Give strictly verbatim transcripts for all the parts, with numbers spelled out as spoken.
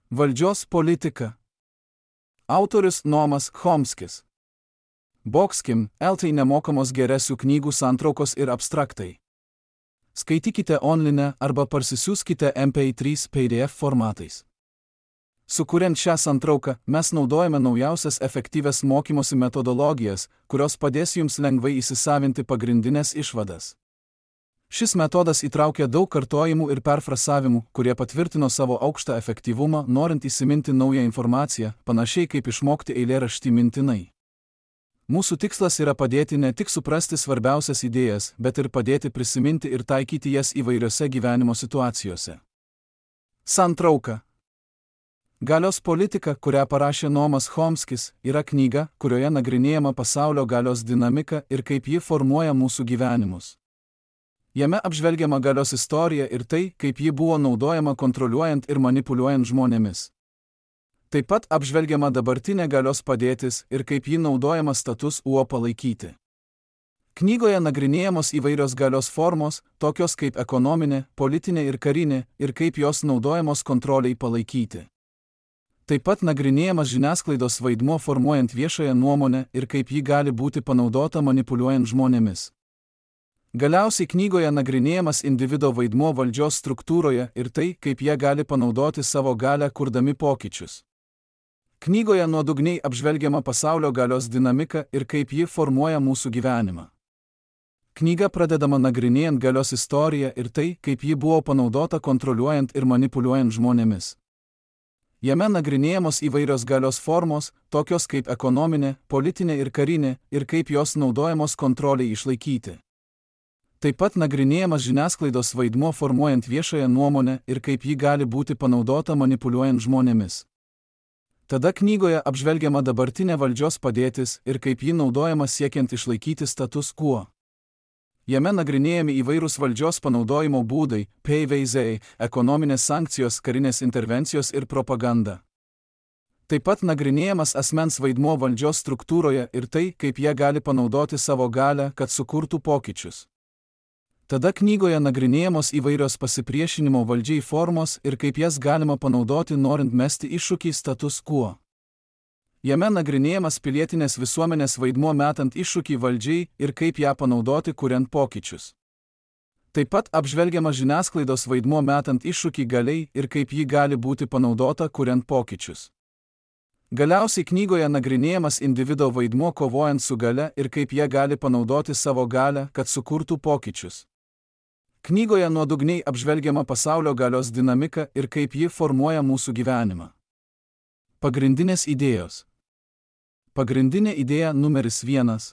Valdžios politika. Autorius Noamas Chomskis. Boxkim, eltai nemokamos geresių knygų santraukos ir abstraktai. Skaitykite online arba parsisiųskite M P trys P D F formatais. Sukuriant šią santrauką, mes naudojame naujausias efektyvias mokymosi metodologijas, kurios padės jums lengvai įsisavinti pagrindinės išvadas. Šis metodas įtraukia daug kartojimų ir perfrasavimų, kurie patvirtino savo aukštą efektyvumą, norint įsiminti naują informaciją, panašiai kaip išmokti eilėraštį mintinai. Mūsų tikslas yra padėti ne tik suprasti svarbiausias idėjas, bet ir padėti prisiminti ir taikyti jas įvairiose gyvenimo situacijose. Santrauka. Galios politika, kurią parašė Noamas Chomskis, yra knyga, kurioje nagrinėjama pasaulio galios dinamika ir kaip ji formuoja mūsų gyvenimus. Jame apžvelgiama galios istorija ir tai, kaip ji buvo naudojama kontroliuojant ir manipuliuojant žmonėmis. Taip pat apžvelgiama dabartinė galios padėtis ir kaip ji naudojama status quo palaikyti. Knygoje nagrinėjamos įvairios galios formos, tokios kaip ekonominė, politinė ir karinė, ir kaip jos naudojamos kontroliai palaikyti. Taip pat nagrinėjamas žiniasklaidos vaidmuo formuojant viešąją nuomonę ir kaip ji gali būti panaudota manipuliuojant žmonėmis. Galiausiai knygoje nagrinėjamas individo vaidmuo valdžios struktūroje ir tai, kaip jie gali panaudoti savo galią kurdami pokyčius. Knygoje nuodugniai apžvelgiama pasaulio galios dinamika ir kaip ji formuoja mūsų gyvenimą. Knyga pradedama nagrinėjant galios istoriją ir tai, kaip ji buvo panaudota kontroliuojant ir manipuliuojant žmonėmis. Jame nagrinėjamos įvairios galios formos, tokios kaip ekonominė, politinė ir karinė, ir kaip jos naudojamos kontroliai išlaikyti. Taip pat nagrinėjamas žiniasklaidos vaidmuo formuojant viešąją nuomonę ir kaip ji gali būti panaudota manipuliuojant žmonėmis. Tada knygoje apžvelgiama dabartinė valdžios padėtis ir kaip ji naudojama siekiant išlaikyti status quo. Jame nagrinėjami įvairūs valdžios panaudojimo būdai, P V Z, ekonominės sankcijos, karinės intervencijos ir propaganda. Taip pat nagrinėjamas asmens vaidmuo valdžios struktūroje ir tai, kaip jie gali panaudoti savo galią, kad sukurtų pokyčius. Tada knygoje nagrinėjamos įvairios pasipriešinimo valdžiai formos ir kaip jas galima panaudoti norint mesti iššūkį status quo. Jame nagrinėjamas pilietinės visuomenės vaidmuo metant iššūkį valdžiai ir kaip ją panaudoti kuriant pokyčius. Taip pat apžvelgiamas žiniasklaidos vaidmuo metant iššūkį galiai ir kaip ji gali būti panaudota kuriant pokyčius. Galiausiai knygoje nagrinėjamas individo vaidmuo kovojant su galia ir kaip jie gali panaudoti savo galią, kad sukurtų pokyčius. Knygoje nuodugniai apžvelgiama pasaulio galios dinamika ir kaip ji formuoja mūsų gyvenimą. Pagrindinės idėjos. Pagrindinė idėja numeris vienas.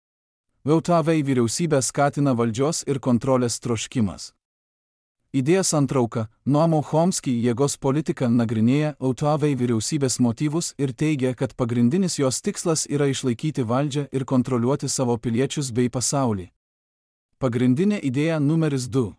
Vėltavai vyriausybę skatina valdžios ir kontrolės troškimas. Idėja santrauka. Noamo Chomskį jėgos politika nagrinėja vėltavai vyriausybės motyvus ir teigia, kad pagrindinis jos tikslas yra išlaikyti valdžią ir kontroliuoti savo piliečius bei pasaulį. Pagrindinė idėja numeris du.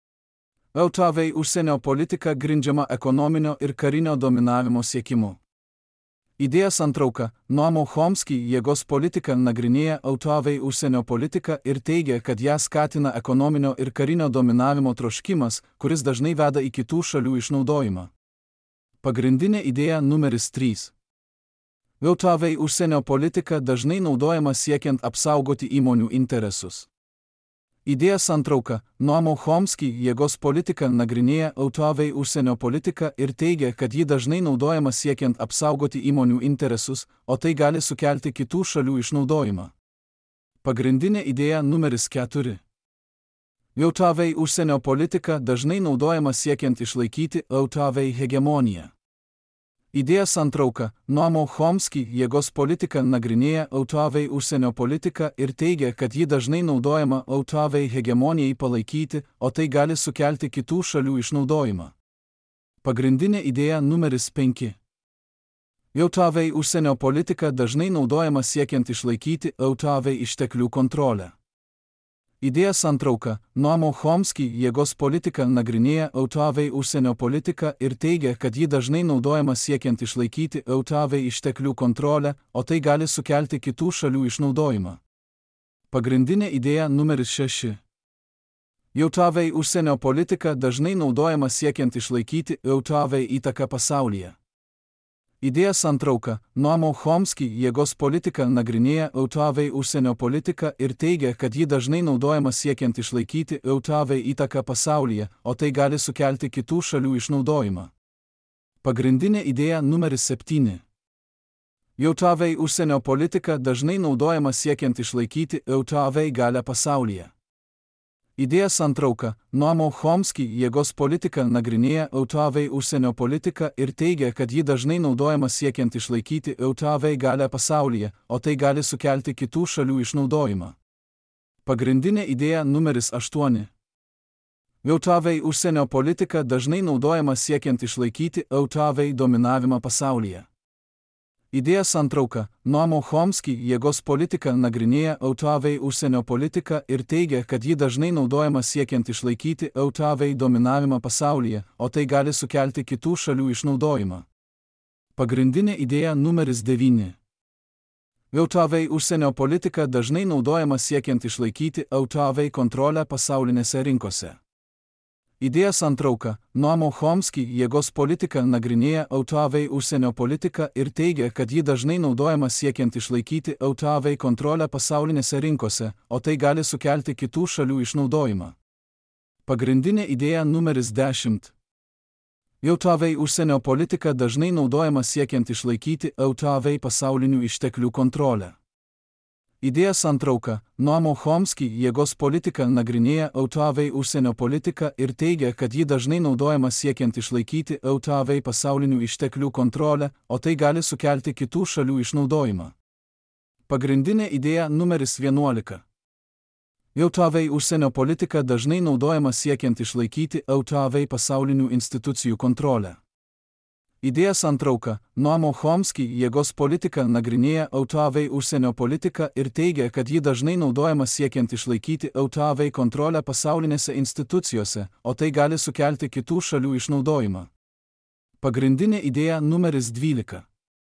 Vėltavai užsienio politika grindžiama ekonominio ir karinio dominavimo siekimu. Idėja santrauka. Noamo Chomskį jėgos politika nagrinėja vėltavai užsienio politiką ir teigia, kad ją skatina ekonominio ir karinio dominavimo troškimas, kuris dažnai veda į kitų šalių išnaudojimą. Pagrindinė idėja numeris trys. Vėltavai užsienio politika dažnai naudojama siekiant apsaugoti įmonių interesus. Idėja santrauka. Noamo Chomskį jėgos politika nagrinėja vėltavai užsienio politiką ir teigia, kad ji dažnai naudojama siekiant apsaugoti įmonių interesus, o tai gali sukelti kitų šalių išnaudojimą. Pagrindinė idėja numeris keturi. Vėltavai užsienio politika dažnai naudojama siekiant išlaikyti vėltavai hegemoniją. Idėja santrauka. Noamo Chomskį jėgos politika nagrinėja vėltavai užsienio politiką ir teigia, kad ji dažnai naudojama vėltavai hegemonijai palaikyti, o tai gali sukelti kitų šalių išnaudojimą. Pagrindinė idėja numeris penki. Vėltavai užsienio politika dažnai naudojama siekiant išlaikyti vėltavai išteklių kontrolę. Idėja santrauka. Noamo Chomskį jėgos politika nagrinėja vėltavai užsienio politiką ir teigia, kad ji dažnai naudojama siekiant išlaikyti vėltavai išteklių kontrolę, o tai gali sukelti kitų šalių išnaudojimą. Pagrindinė idėja numeris šeši. Vėltavai užsienio politika dažnai naudojama siekiant išlaikyti vėltavai įtaką pasaulyje. Idėja santrauka. Noam Chomsky jėgos politiką nagrinėja Eutavei užsienio politiką ir teigia, kad ji dažnai naudojama siekiant išlaikyti Eutavei įtaką pasaulyje, o tai gali sukelti kitų šalių išnaudojimą. Pagrindinė idėja numeris septyni. Eutavei užsienio politika dažnai naudojama siekiant išlaikyti Eutavei galią pasaulyje. Idėja santrauka. Noam Chomsky jėgos politiką nagrinėja Eutavei užsienio politiką ir teigia, kad ji dažnai naudojama siekiant išlaikyti Eutavei galią pasaulyje, o tai gali sukelti kitų šalių išnaudojimą. Pagrindinė idėja numeris aštuoni. Eutavei užsienio politika dažnai naudojama siekiant išlaikyti Eutavei dominavimą pasaulyje. Idėja santrauka. Noam Chomsky jėgos politiką nagrinėja Eutavei užsienio politiką ir teigia, kad ji dažnai naudojama siekiant išlaikyti Eutavei dominavimą pasaulyje, o tai gali sukelti kitų šalių išnaudojimą. Pagrindinė idėja numeris devyni. Eutavei užsienio politika dažnai naudojama siekiant išlaikyti Eutavei kontrolę pasaulinėse rinkose. Idėja santrauka. Noam Chomsky jėgos politiką nagrinėja Eutavei užsienio politiką ir teigia, kad ji dažnai naudojama siekiant išlaikyti Eutavei kontrolę pasaulinėse rinkose, o tai gali sukelti kitų šalių išnaudojimą. Pagrindinė idėja numeris dešimt. Eutavei užsienio politika dažnai naudojama siekiant išlaikyti Eutavei pasaulinių išteklių kontrolę. Idėja santrauka. Noam Chomsky jėgos politiką nagrinėja Eutavei užsienio politiką ir teigia, kad ji dažnai naudojama siekiant išlaikyti Eutavei pasaulinių išteklių kontrolę, o tai gali sukelti kitų šalių išnaudojimą. Pagrindinė idėja numeris vienuolika. Eutavei užsienio politika dažnai naudojama siekiant išlaikyti Eutavei pasaulinių institucijų kontrolę. Idėja santrauka. Noam Chomsky jėgos politiką nagrinėja Eutavei užsienio politiką ir teigia, kad ji dažnai naudojama siekiant išlaikyti Eutavei kontrolę pasaulinėse institucijose, o tai gali sukelti kitų šalių išnaudojimą. Pagrindinė idėja numeris dvylika.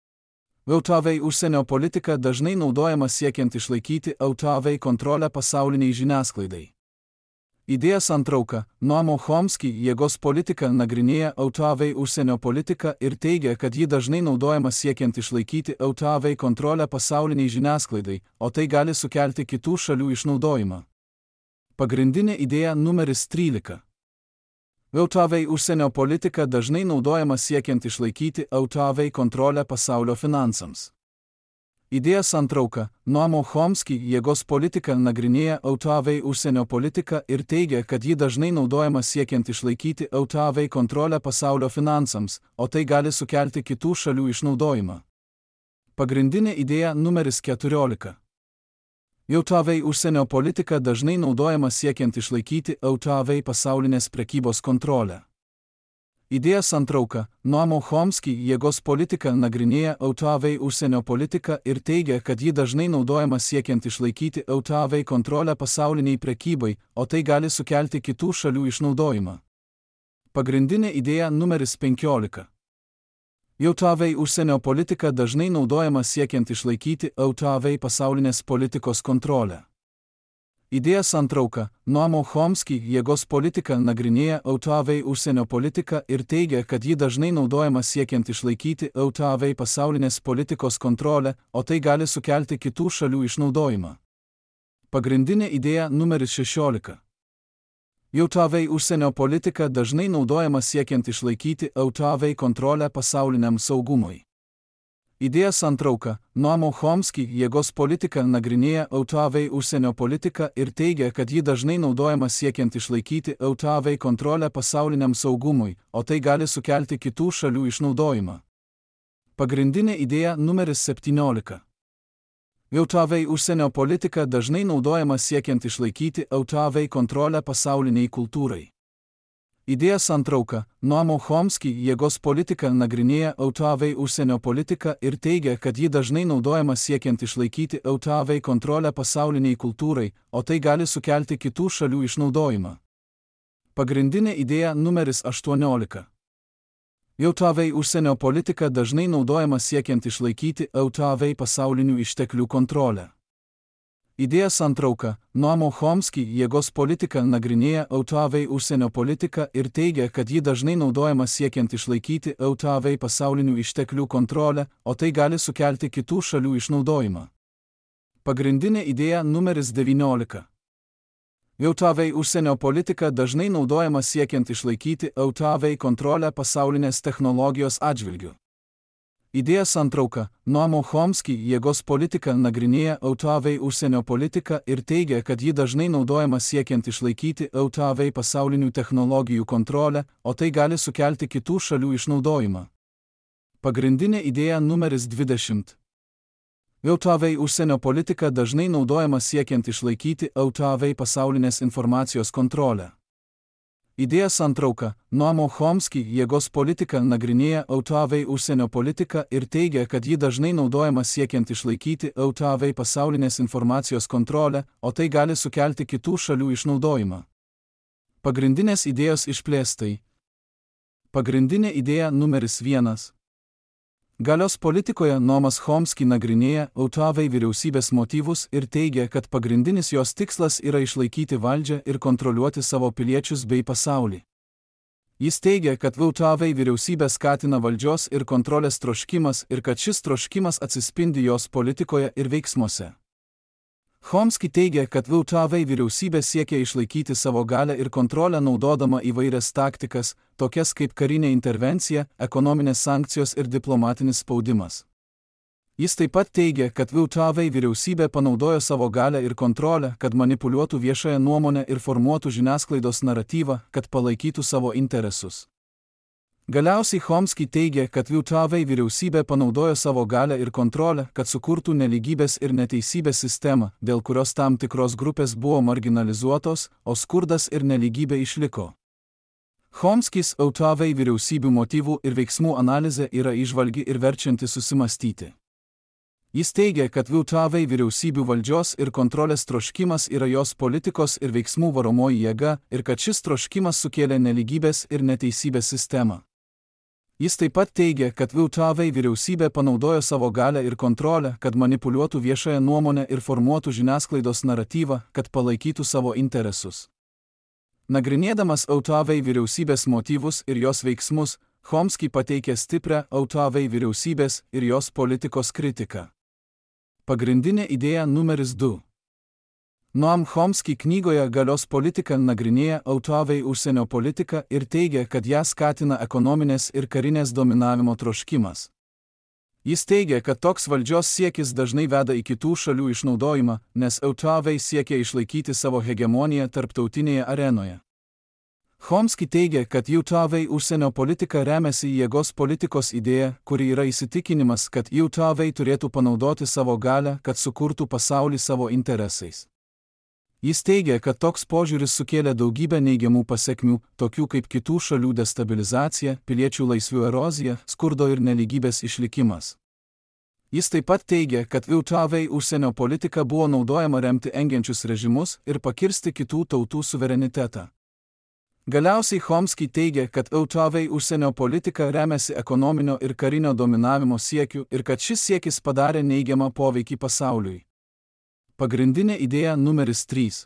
Eutavei užsienio politika dažnai naudojama siekiant išlaikyti Eutavei kontrolę pasauliniai žiniasklaidai. Idėja santrauka. Noam Chomsky jėgos politiką nagrinėja Eutavei užsienio politiką ir teigia, kad ji dažnai naudojama siekiant išlaikyti Eutavei kontrolę pasauliniai žiniasklaidai, o tai gali sukelti kitų šalių išnaudojimą. Pagrindinė idėja numeris trylika. Eutavei užsienio politika dažnai naudojama siekiant išlaikyti Eutavei kontrolę pasaulio finansams. Idėja santrauka. Noam Chomsky jėgos politiką nagrinėja Eutavei užsienio politiką ir teigia, kad ji dažnai naudojama siekiant išlaikyti Eutavei kontrolę pasaulio finansams, o tai gali sukelti kitų šalių išnaudojimą. Pagrindinė idėja numeris keturiolika. Eutavei užsienio politika dažnai naudojama siekiant išlaikyti Eutavei pasaulinės prekybos kontrolę. Idėja santrauka. Noam Chomsky jėgos politiką nagrinėja Eutavei užsienio politiką ir teigia, kad ji dažnai naudojama siekiant išlaikyti Eutavei kontrolę pasauliniai prekybai, o tai gali sukelti kitų šalių išnaudojimą. Pagrindinė idėja numeris penkiolika. Eutavei užsienio politika dažnai naudojama siekiant išlaikyti Eutavei pasaulinės politikos kontrolę. Idėja santrauka. Noam Chomsky jėgos politiką nagrinėja Eutavei užsienio politiką ir teigia, kad ji dažnai naudojama siekiant išlaikyti Eutavei pasaulinės politikos kontrolę, o tai gali sukelti kitų šalių išnaudojimą. Pagrindinė idėja numeris šešiolika. Eutavei užsienio politika dažnai naudojama siekiant išlaikyti Eutavei kontrolę pasauliniam saugumui. Idėja santrauka. Noam Chomsky jėgos politiką nagrinėja Eutavei užsienio politiką ir teigia, kad ji dažnai naudojama siekiant išlaikyti Eutavei kontrolę pasauliniam saugumui, o tai gali sukelti kitų šalių išnaudojimą. Pagrindinė idėja numeris septyniolika. Eutavei užsienio politika dažnai naudojama siekiant išlaikyti Eutavei kontrolę pasauliniai kultūrai. Idėja santrauka. Noam Chomsky jėgos politiką nagrinėja Eutavei užsienio politiką ir teigia, kad ji dažnai naudojama siekiant išlaikyti Eutavei kontrolę pasauliniai kultūrai, o tai gali sukelti kitų šalių išnaudojimą. Pagrindinė idėja numeris aštuoniolika. Eutavei užsienio politika dažnai naudojama siekiant išlaikyti Eutavei pasaulinių išteklių kontrolę. Idėja santrauka. Noam Chomsky jėgos politiką nagrinėja E U T A V užsienio politiką ir teigia, kad ji dažnai naudojama siekiant išlaikyti E U T A V pasaulinių išteklių kontrolę, o tai gali sukelti kitų šalių išnaudojimą. Pagrindinė idėja numeris devyniolika. E U T A V užsienio politika dažnai naudojama siekiant išlaikyti E U T A V kontrolę pasaulinės technologijos atžvilgiu. Idėja santrauka. Noam Chomsky jėgos politiką nagrinėja E U T A V užsienio politiką ir teigia, kad ji dažnai naudojama siekiant išlaikyti E U T A V pasaulinių technologijų kontrolę, o tai gali sukelti kitų šalių išnaudojimą. Pagrindinė idėja numeris dvidešimt. E U T A V užsienio politika dažnai naudojama siekiant išlaikyti E U T A V pasaulinės informacijos kontrolę. Idėja santrauka. Noam Chomsky jėgos politiką nagrinėja E U T A V užsienio politiką ir teigia, kad ji dažnai naudojama siekiant išlaikyti E U T A V pasaulinės informacijos kontrolę, o tai gali sukelti kitų šalių išnaudojimą. Pagrindinės idėjos išplėstai. Pagrindinė idėja numeris vienas. Galios politikoje Noamas Chomsky nagrinėja E U T A V vyriausybės motyvus ir teigia, kad pagrindinis jos tikslas yra išlaikyti valdžią ir kontroliuoti savo piliečius bei pasaulį. Jis teigia, kad E U T A V vyriausybė skatina valdžios ir kontrolės troškimas ir kad šis troškimas atsispindi jos politikoje ir veiksmuose. Chomsky teigia, kad E U T A V vyriausybė siekia išlaikyti savo galią ir kontrolę naudodama įvairias taktikas, tokias kaip karinė intervencija, ekonominės sankcijos ir diplomatinis spaudimas. Jis taip pat teigia, kad E U T A V vyriausybė panaudojo savo galią ir kontrolę, kad manipuliuotų viešąją nuomonę ir formuotų žiniasklaidos naratyvą, kad palaikytų savo interesus. Galiausiai Chomsky teigia, kad E U T A V vyriausybė panaudojo savo galią ir kontrolę, kad sukurtų nelygybės ir neteisybės sistemą, dėl kurios tam tikros grupės buvo marginalizuotos, o skurdas ir nelygybė išliko. Chomskys E U T A V vyriausybių motyvų ir veiksmų analizė yra įžvalgi ir verčianti susimastyti. Jis teigia, kad E U T A V vyriausybių valdžios ir kontrolės troškimas yra jos politikos ir veiksmų varomoji jėga ir kad šis troškimas sukėlė nelygybės ir neteisybės sistemą. Jis taip pat teigia, kad E U T A V vyriausybė panaudojo savo galią ir kontrolę, kad manipuliuotų viešąją nuomonę ir formuotų žiniasklaidos naratyvą, kad palaikytų savo interesus. Nagrinėdamas E U T A V vyriausybės motyvus ir jos veiksmus, Chomsky pateikė stiprią E U T A V vyriausybės ir jos politikos kritiką. Pagrindinė idėja numeris du. Noam Chomsky knygoje Galios politika nagrinėja E U T A V užsienio politiką ir teigia, kad ją skatina ekonominės ir karinės dominavimo troškimas. Jis teigia, kad toks valdžios siekis dažnai veda į kitų šalių išnaudojimą, nes E U T A V siekia išlaikyti savo hegemoniją tarptautinėje arenoje. Chomsky teigia, kad E U T A V užsienio politika remiasi jėgos politikos idėja, kuri yra įsitikinimas, kad E U T A V turėtų panaudoti savo galią, kad sukurtų pasaulį savo interesais. Jis teigia, kad toks požiūris sukėlė daugybę neigiamų pasekmių, tokių kaip kitų šalių destabilizacija, piliečių laisvių erozija, skurdo ir nelygybės išlikimas. Jis taip pat teigia, kad E U T A V užsienio politika buvo naudojama remti engiančius režimus ir pakirsti kitų tautų suverenitetą. Galiausiai Chomsky teigia, kad E U T A V užsienio politika remiasi ekonominio ir karinio dominavimo siekiu ir kad šis siekis padarė neigiamą poveikį pasauliui. Pagrindinė idėja numeris trys.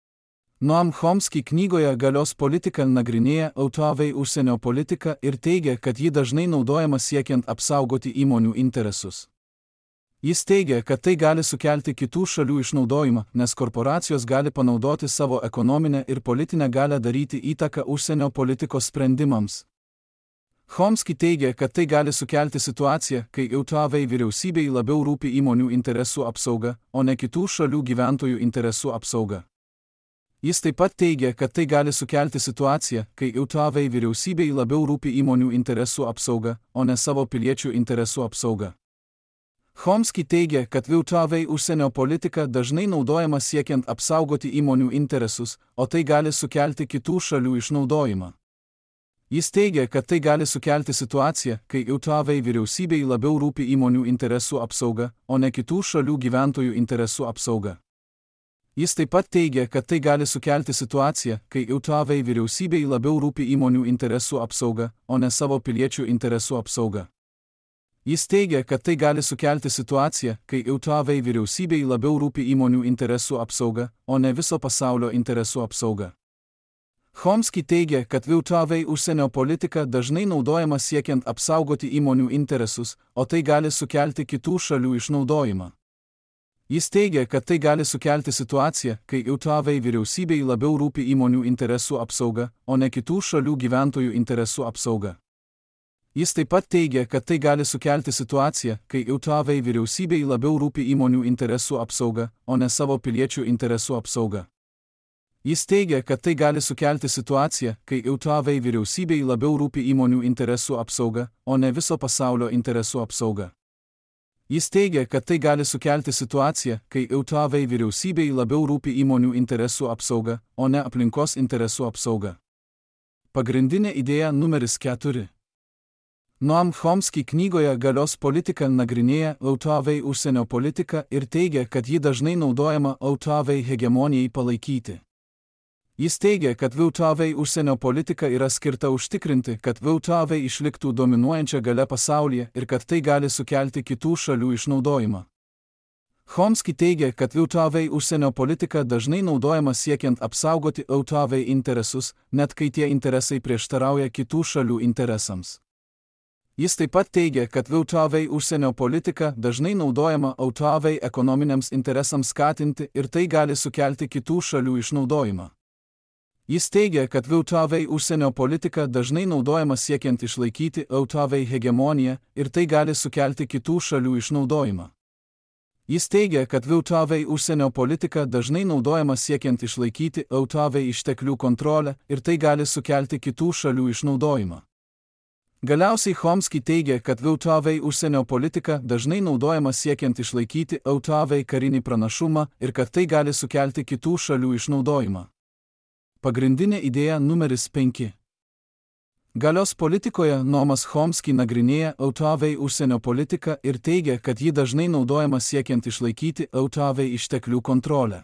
Noam Chomsky knygoje Galios politika nagrinėja E U T A V užsienio politiką ir teigia, kad ji dažnai naudojama siekiant apsaugoti įmonių interesus. Jis teigia, kad tai gali sukelti kitų šalių išnaudojimą, nes korporacijos gali panaudoti savo ekonominę ir politinę galią daryti įtaką užsienio politikos sprendimams. Chomsky teigia, kad tai gali sukelti situaciją, kai E U T A V vyriausybei labiau rūpi įmonių interesų apsauga, o ne kitų šalių gyventojų interesų apsauga. Jis taip pat teigia, kad tai gali sukelti situaciją, kai E U T A V vyriausybei labiau rūpi įmonių interesų apsauga, o ne savo piliečių interesų apsauga. Chomsky teigia, kad E U T A V užsienio politika dažnai naudojama siekiant apsaugoti įmonių interesus, o tai gali sukelti kitų šalių išnaudojimą. Jis teigia, kad tai gali sukelti situaciją, kai E U T A V vyriausybei labiau rūpi įmonių interesų apsauga, o ne kitų šalių gyventojų interesų apsauga. Jis taip pat teigia, kad tai gali sukelti situaciją, kai E U T A V vyriausybei labiau rūpi įmonių interesų apsauga, o ne savo piliečių interesų apsauga. Jis teigia, kad tai gali sukelti situaciją, kai Eutavei vyriausybei labiau rūpi įmonių interesų apsauga, o ne viso pasaulio interesų apsauga. Chomsky teigia, kad Eutavei užsienio politika dažnai naudojama siekiant apsaugoti įmonių interesus, o tai gali sukelti kitų šalių išnaudojimą. Jis teigia, kad tai gali sukelti situaciją, kai Eutavei vyriausybei labiau rūpi įmonių interesų apsauga, o ne kitų šalių gyventojų interesų apsauga. Jis taip pat teigia, kad tai gali sukelti situaciją, kai Eutavei vyriausybei labiau rūpi įmonių interesų apsauga, o ne savo piliečių interesų apsauga. Jis teigia, kad tai gali sukelti situaciją, kai Eutavei vyriausybei labiau rūpi įmonių interesų apsauga, o ne viso pasaulio interesų apsauga. Jis teigia, kad tai gali sukelti situaciją, kai Eutavei vyriausybei labiau rūpi įmonių interesų apsauga, o ne aplinkos interesų apsauga. Pagrindinė idėja numeris keturi. Noam Chomsky knygoje Galios politika nagrinėja Eutavei užsienio politiką ir teigia, kad ji dažnai naudojama Eutavei hegemonijai palaikyti. Jis teigia, kad Eutavei užsienio politika yra skirta užtikrinti, kad Eutavei išliktų dominuojančia galia pasaulyje ir kad tai gali sukelti kitų šalių išnaudojimą. Chomsky teigia, kad Eutavei užsienio politika dažnai naudojama siekiant apsaugoti Eutavei interesus, net kai tie interesai prieštarauja kitų šalių interesams. Jis taip pat teigia, kad Eutavei užsienio politika dažnai naudojama Eutavei ekonominiams interesams skatinti ir tai gali sukelti kitų šalių išnaudojimą. Jis teigia, kad Eutavei užsienio politika dažnai naudojama siekiant išlaikyti Eutavei hegemoniją ir tai gali sukelti kitų šalių išnaudojimą. Jis teigia, kad Eutavei užsienio politika dažnai naudojama siekiant išlaikyti Eutavei išteklių kontrolę ir tai gali sukelti kitų šalių išnaudojimą. Galiausiai Chomsky teigia, kad Eutavei užsienio politika dažnai naudojama siekiant išlaikyti Eutavei karinį pranašumą ir kad tai gali sukelti kitų šalių išnaudojimą. Pagrindinė idėja numeris penki. Galios politikoje Noamas Chomsky nagrinėja Eutavei užsienio politiką ir teigia, kad ji dažnai naudojama siekiant išlaikyti Eutavei išteklių kontrolę.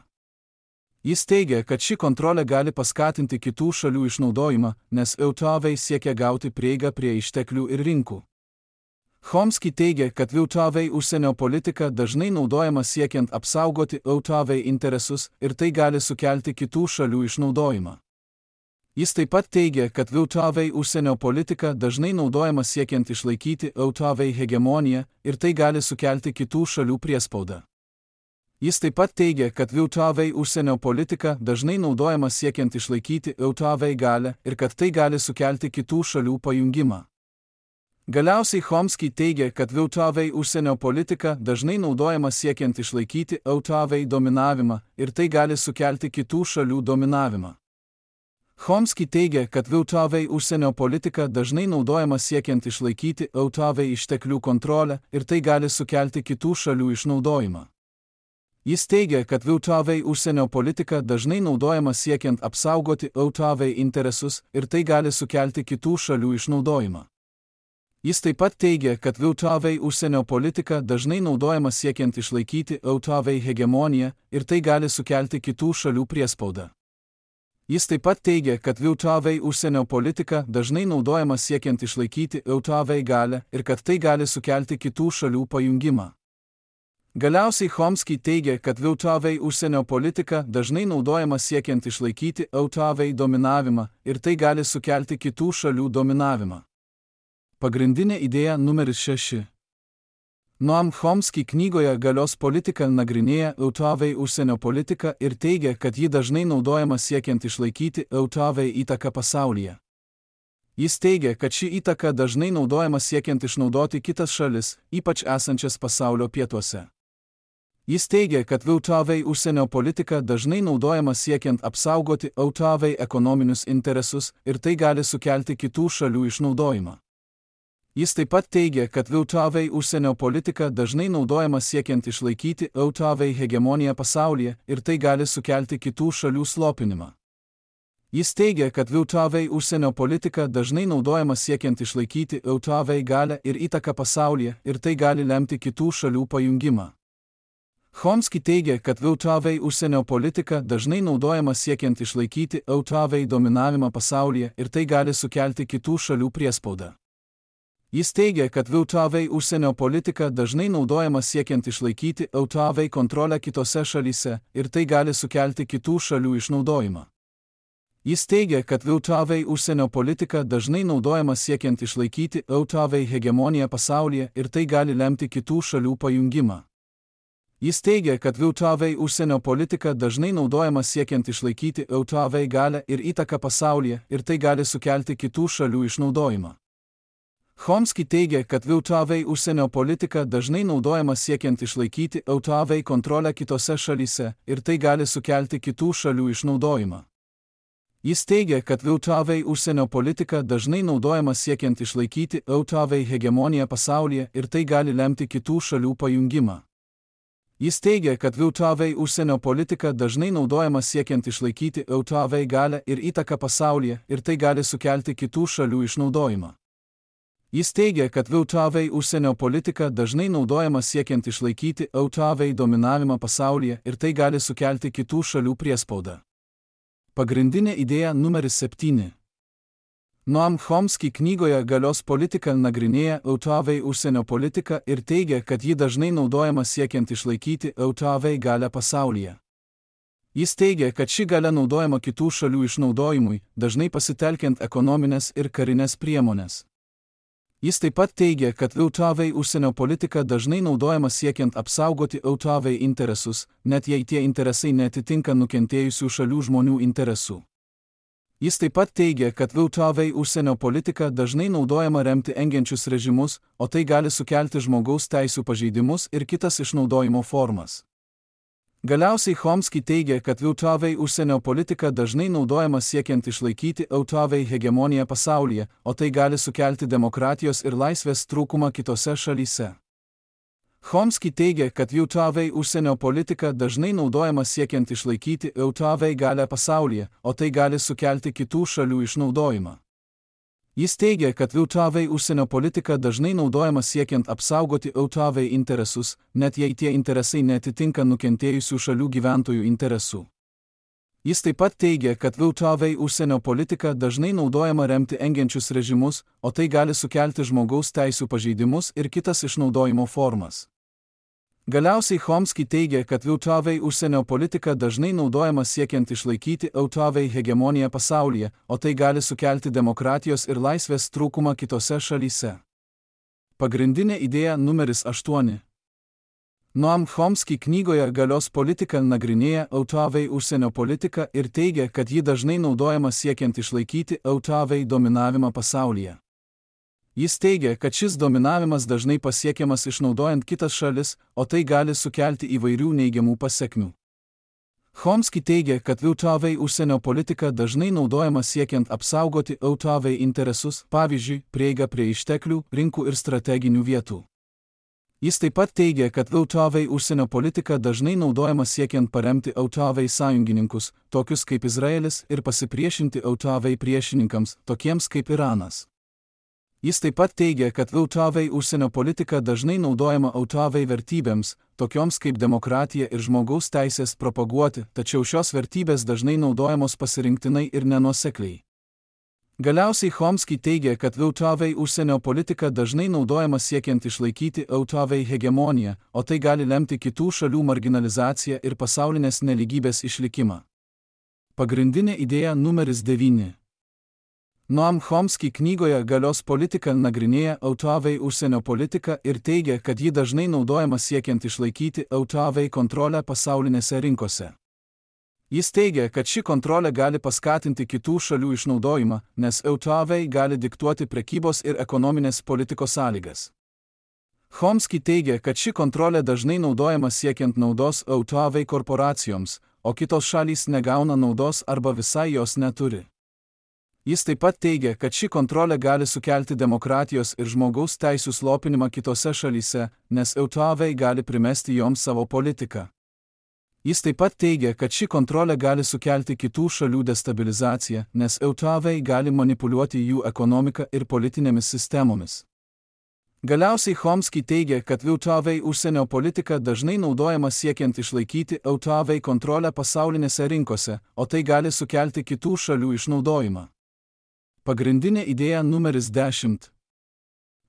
Jis teigia, kad ši kontrolė gali paskatinti kitų šalių išnaudojimą, nes Eutavei siekia gauti prieigą prie išteklių ir rinkų. Chomsky teigia, kad Eutavei užsienio politika dažnai naudojama siekiant apsaugoti Eutavei interesus ir tai gali sukelti kitų šalių išnaudojimą. Jis taip pat teigia, kad Eutavei užsienio politika dažnai naudojama siekiant išlaikyti Eutavei hegemoniją ir tai gali sukelti kitų šalių priespaudą. Jis taip pat teigia, kad Eutavei užsienio politika dažnai naudojama siekiant išlaikyti Eutavei galią ir kad tai gali sukelti kitų šalių pajungimą. Galiausiai Chomsky teigia, kad Eutavei užsienio politika dažnai naudojama siekiant išlaikyti Eutavei dominavimą ir tai gali sukelti kitų šalių dominavimą. Chomsky teigia, kad Eutavei užsienio politika dažnai naudojama siekiant išlaikyti Eutavei išteklių kontrolę ir tai gali sukelti kitų šalių išnaudojimą. Jis teigia, kad Eutavei užsienio politika dažnai naudojama siekiant apsaugoti Eutavei interesus ir tai gali sukelti kitų šalių išnaudojimą. Jis taip pat teigia, kad Eutavei užsienio politika dažnai naudojama siekiant išlaikyti Eutavei hegemoniją ir tai gali sukelti kitų šalių priespaudą. Jis taip pat teigia, kad Eutavei užsienio politika dažnai naudojama siekiant išlaikyti Eutavei galią ir kad tai gali sukelti kitų šalių pajungimą. Galiausiai Chomsky teigia, kad Eutavei užsienio politika dažnai naudojama siekiant išlaikyti Eutavei dominavimą ir tai gali sukelti kitų šalių dominavimą. Pagrindinė idėja numeris šeši. Noam Chomsky knygoje Galios politika nagrinėja Eutavei užsienio politiką ir teigia, kad ji dažnai naudojama siekiant išlaikyti Eutavei įtaką pasaulyje. Jis teigia, kad ši įtaka dažnai naudojama siekiant išnaudoti kitas šalis, ypač esančias pasaulio pietuose. Jis teigia, kad Eutavei užsienio politika dažnai naudojama siekiant apsaugoti Eutavei ekonominius interesus ir tai gali sukelti kitų šalių išnaudojimą. Jis taip pat teigia, kad Eutavei užsienio politika dažnai naudojama siekiant išlaikyti Eutavei hegemoniją pasaulyje ir tai gali sukelti kitų šalių slopinimą. Jis teigia, kad Eutavei užsienio politika dažnai naudojama siekiant išlaikyti Eutavei galią ir įtaką pasaulyje ir tai gali lemti kitų šalių pajungimą. Chomsky teigia, kad Eutavei užsienio politika dažnai naudojama siekiant išlaikyti Eutavei dominavimą pasaulyje ir tai gali sukelti kitų šalių priespaudą. Jis teigia, kad V T V užsienio politika dažnai naudojama siekiant išlaikyti V T V kontrolę kitose šalyse ir tai gali sukelti kitų šalių išnaudojimą. Jis teigia, kad V T V užsienio politika dažnai naudojama siekiant išlaikyti V T V hegemoniją pasaulyje ir tai gali lemti kitų šalių pajungimą. Jis teigia, kad V T V užsienio politika dažnai naudojama siekiant išlaikyti V T V galią ir įtaką pasaulyje ir tai gali sukelti kitų šalių išnaudojimą. Chomsky teigia, kad V T V užsienio politika dažnai naudojama siekiant išlaikyti V T V kontrolę kitose šalyse ir tai gali sukelti kitų šalių išnaudojimą. Jis teigia, kad V T V užsienio politika dažnai naudojama siekiant išlaikyti V T V hegemoniją pasaulyje ir tai gali lemti kitų šalių pajungimą. Jis teigia, kad V T V užsienio politika dažnai naudojama siekiant išlaikyti V T V galią ir įtaką pasaulyje ir tai gali sukelti kitų šalių išnaudojimą. Jis teigia, kad V T V užsienio politika dažnai naudojama siekiant išlaikyti V T V dominavimą pasaulyje ir tai gali sukelti kitų šalių priespaudą. Pagrindinė idėja numeris septyni. Noam Chomsky knygoje Galios politika nagrinėja V T V užsienio politiką ir teigia, kad ji dažnai naudojama siekiant išlaikyti V T V galią pasaulyje. Jis teigia, kad ši galia naudojama kitų šalių išnaudojimui, dažnai pasitelkiant ekonominės ir karinės priemonės. Jis taip pat teigia, kad V T V užsienio politika dažnai naudojama siekiant apsaugoti V T V interesus, net jei tie interesai netitinka nukentėjusių šalių žmonių interesų. Jis taip pat teigia, kad V T V užsienio politika dažnai naudojama remti engiančius režimus, o tai gali sukelti žmogaus teisių pažeidimus ir kitas išnaudojimo formas. Galiausiai Chomsky teigia, kad V T V užsienio politika dažnai naudojama siekiant išlaikyti V T V hegemoniją pasaulyje, o tai gali sukelti demokratijos ir laisvės trūkumą kitose šalyse. Chomsky teigia, kad V T V užsienio politika dažnai naudojama siekiant išlaikyti V T V galią pasaulyje, o tai gali sukelti kitų šalių išnaudojimą. Jis teigia, kad V T V užsienio politika dažnai naudojama siekiant apsaugoti V T V interesus, net jei tie interesai netitinka nukentėjusių šalių gyventojų interesų. Jis taip pat teigia, kad V T V užsienio politika dažnai naudojama remti engiančius režimus, o tai gali sukelti žmogaus teisių pažeidimus ir kitas išnaudojimo formas. Galiausiai Chomsky teigia, kad V T V užsienio politika dažnai naudojama siekiant išlaikyti V T V hegemoniją pasaulyje, o tai gali sukelti demokratijos ir laisvės trūkumą kitose šalyse. Pagrindinė idėja numeris aštuoni. Noam Chomsky knygoje Galios politika nagrinėja V T V užsienio politiką ir teigia, kad ji dažnai naudojama siekiant išlaikyti V T V dominavimą pasaulyje. Jis teigia, kad šis dominavimas dažnai pasiekiamas išnaudojant kitas šalis, o tai gali sukelti įvairių neigiamų pasekmių. Chomsky teigia, kad V T V užsienio politika dažnai naudojama siekiant apsaugoti V T V interesus, pavyzdžiui, prieigą prie išteklių, rinkų ir strateginių vietų. Jis taip pat teigia, kad V T V užsienio politika dažnai naudojama siekiant paremti V T V sąjungininkus, tokius kaip Izraelis, ir pasipriešinti V T V priešininkams, tokiems kaip Iranas. Jis taip pat teigia, kad V T V užsienio politika dažnai naudojama V T V vertybėms, tokioms kaip demokratija ir žmogaus teisės propaguoti, tačiau šios vertybės dažnai naudojamos pasirinktinai ir nenuosekliai. Galiausiai Chomsky teigia, kad V T V užsienio politika dažnai naudojama siekiant išlaikyti V T V hegemoniją, o tai gali lemti kitų šalių marginalizaciją ir pasaulinės nelygybės išlikimą. Pagrindinė idėja numeris devyni. Noam Chomsky knygoje Galios politika nagrinėja V T V užsienio politiką ir teigia, kad ji dažnai naudojama siekiant išlaikyti V T V kontrolę pasaulinėse rinkose. Jis teigia, kad ši kontrolė gali paskatinti kitų šalių išnaudojimą, nes V T V gali diktuoti prekybos ir ekonominės politikos sąlygas. Chomsky teigia, kad ši kontrolė dažnai naudojama siekiant naudos V T V korporacijoms, o kitos šalys negauna naudos arba visai jos neturi. Jis taip pat teigia, kad ši kontrolė gali sukelti demokratijos ir žmogaus teisių slopinimą kitose šalyse, nes V T V gali primesti joms savo politiką. Jis taip pat teigia, kad ši kontrolė gali sukelti kitų šalių destabilizaciją, nes V T V gali manipuliuoti jų ekonomiką ir politinėmis sistemomis. Galiausiai Chomsky teigia, kad V T V užsienio politika dažnai naudojama siekiant išlaikyti V T V kontrolę pasaulinėse rinkose, o tai gali sukelti kitų šalių išnaudojimą. Pagrindinė idėja numeris dešimt.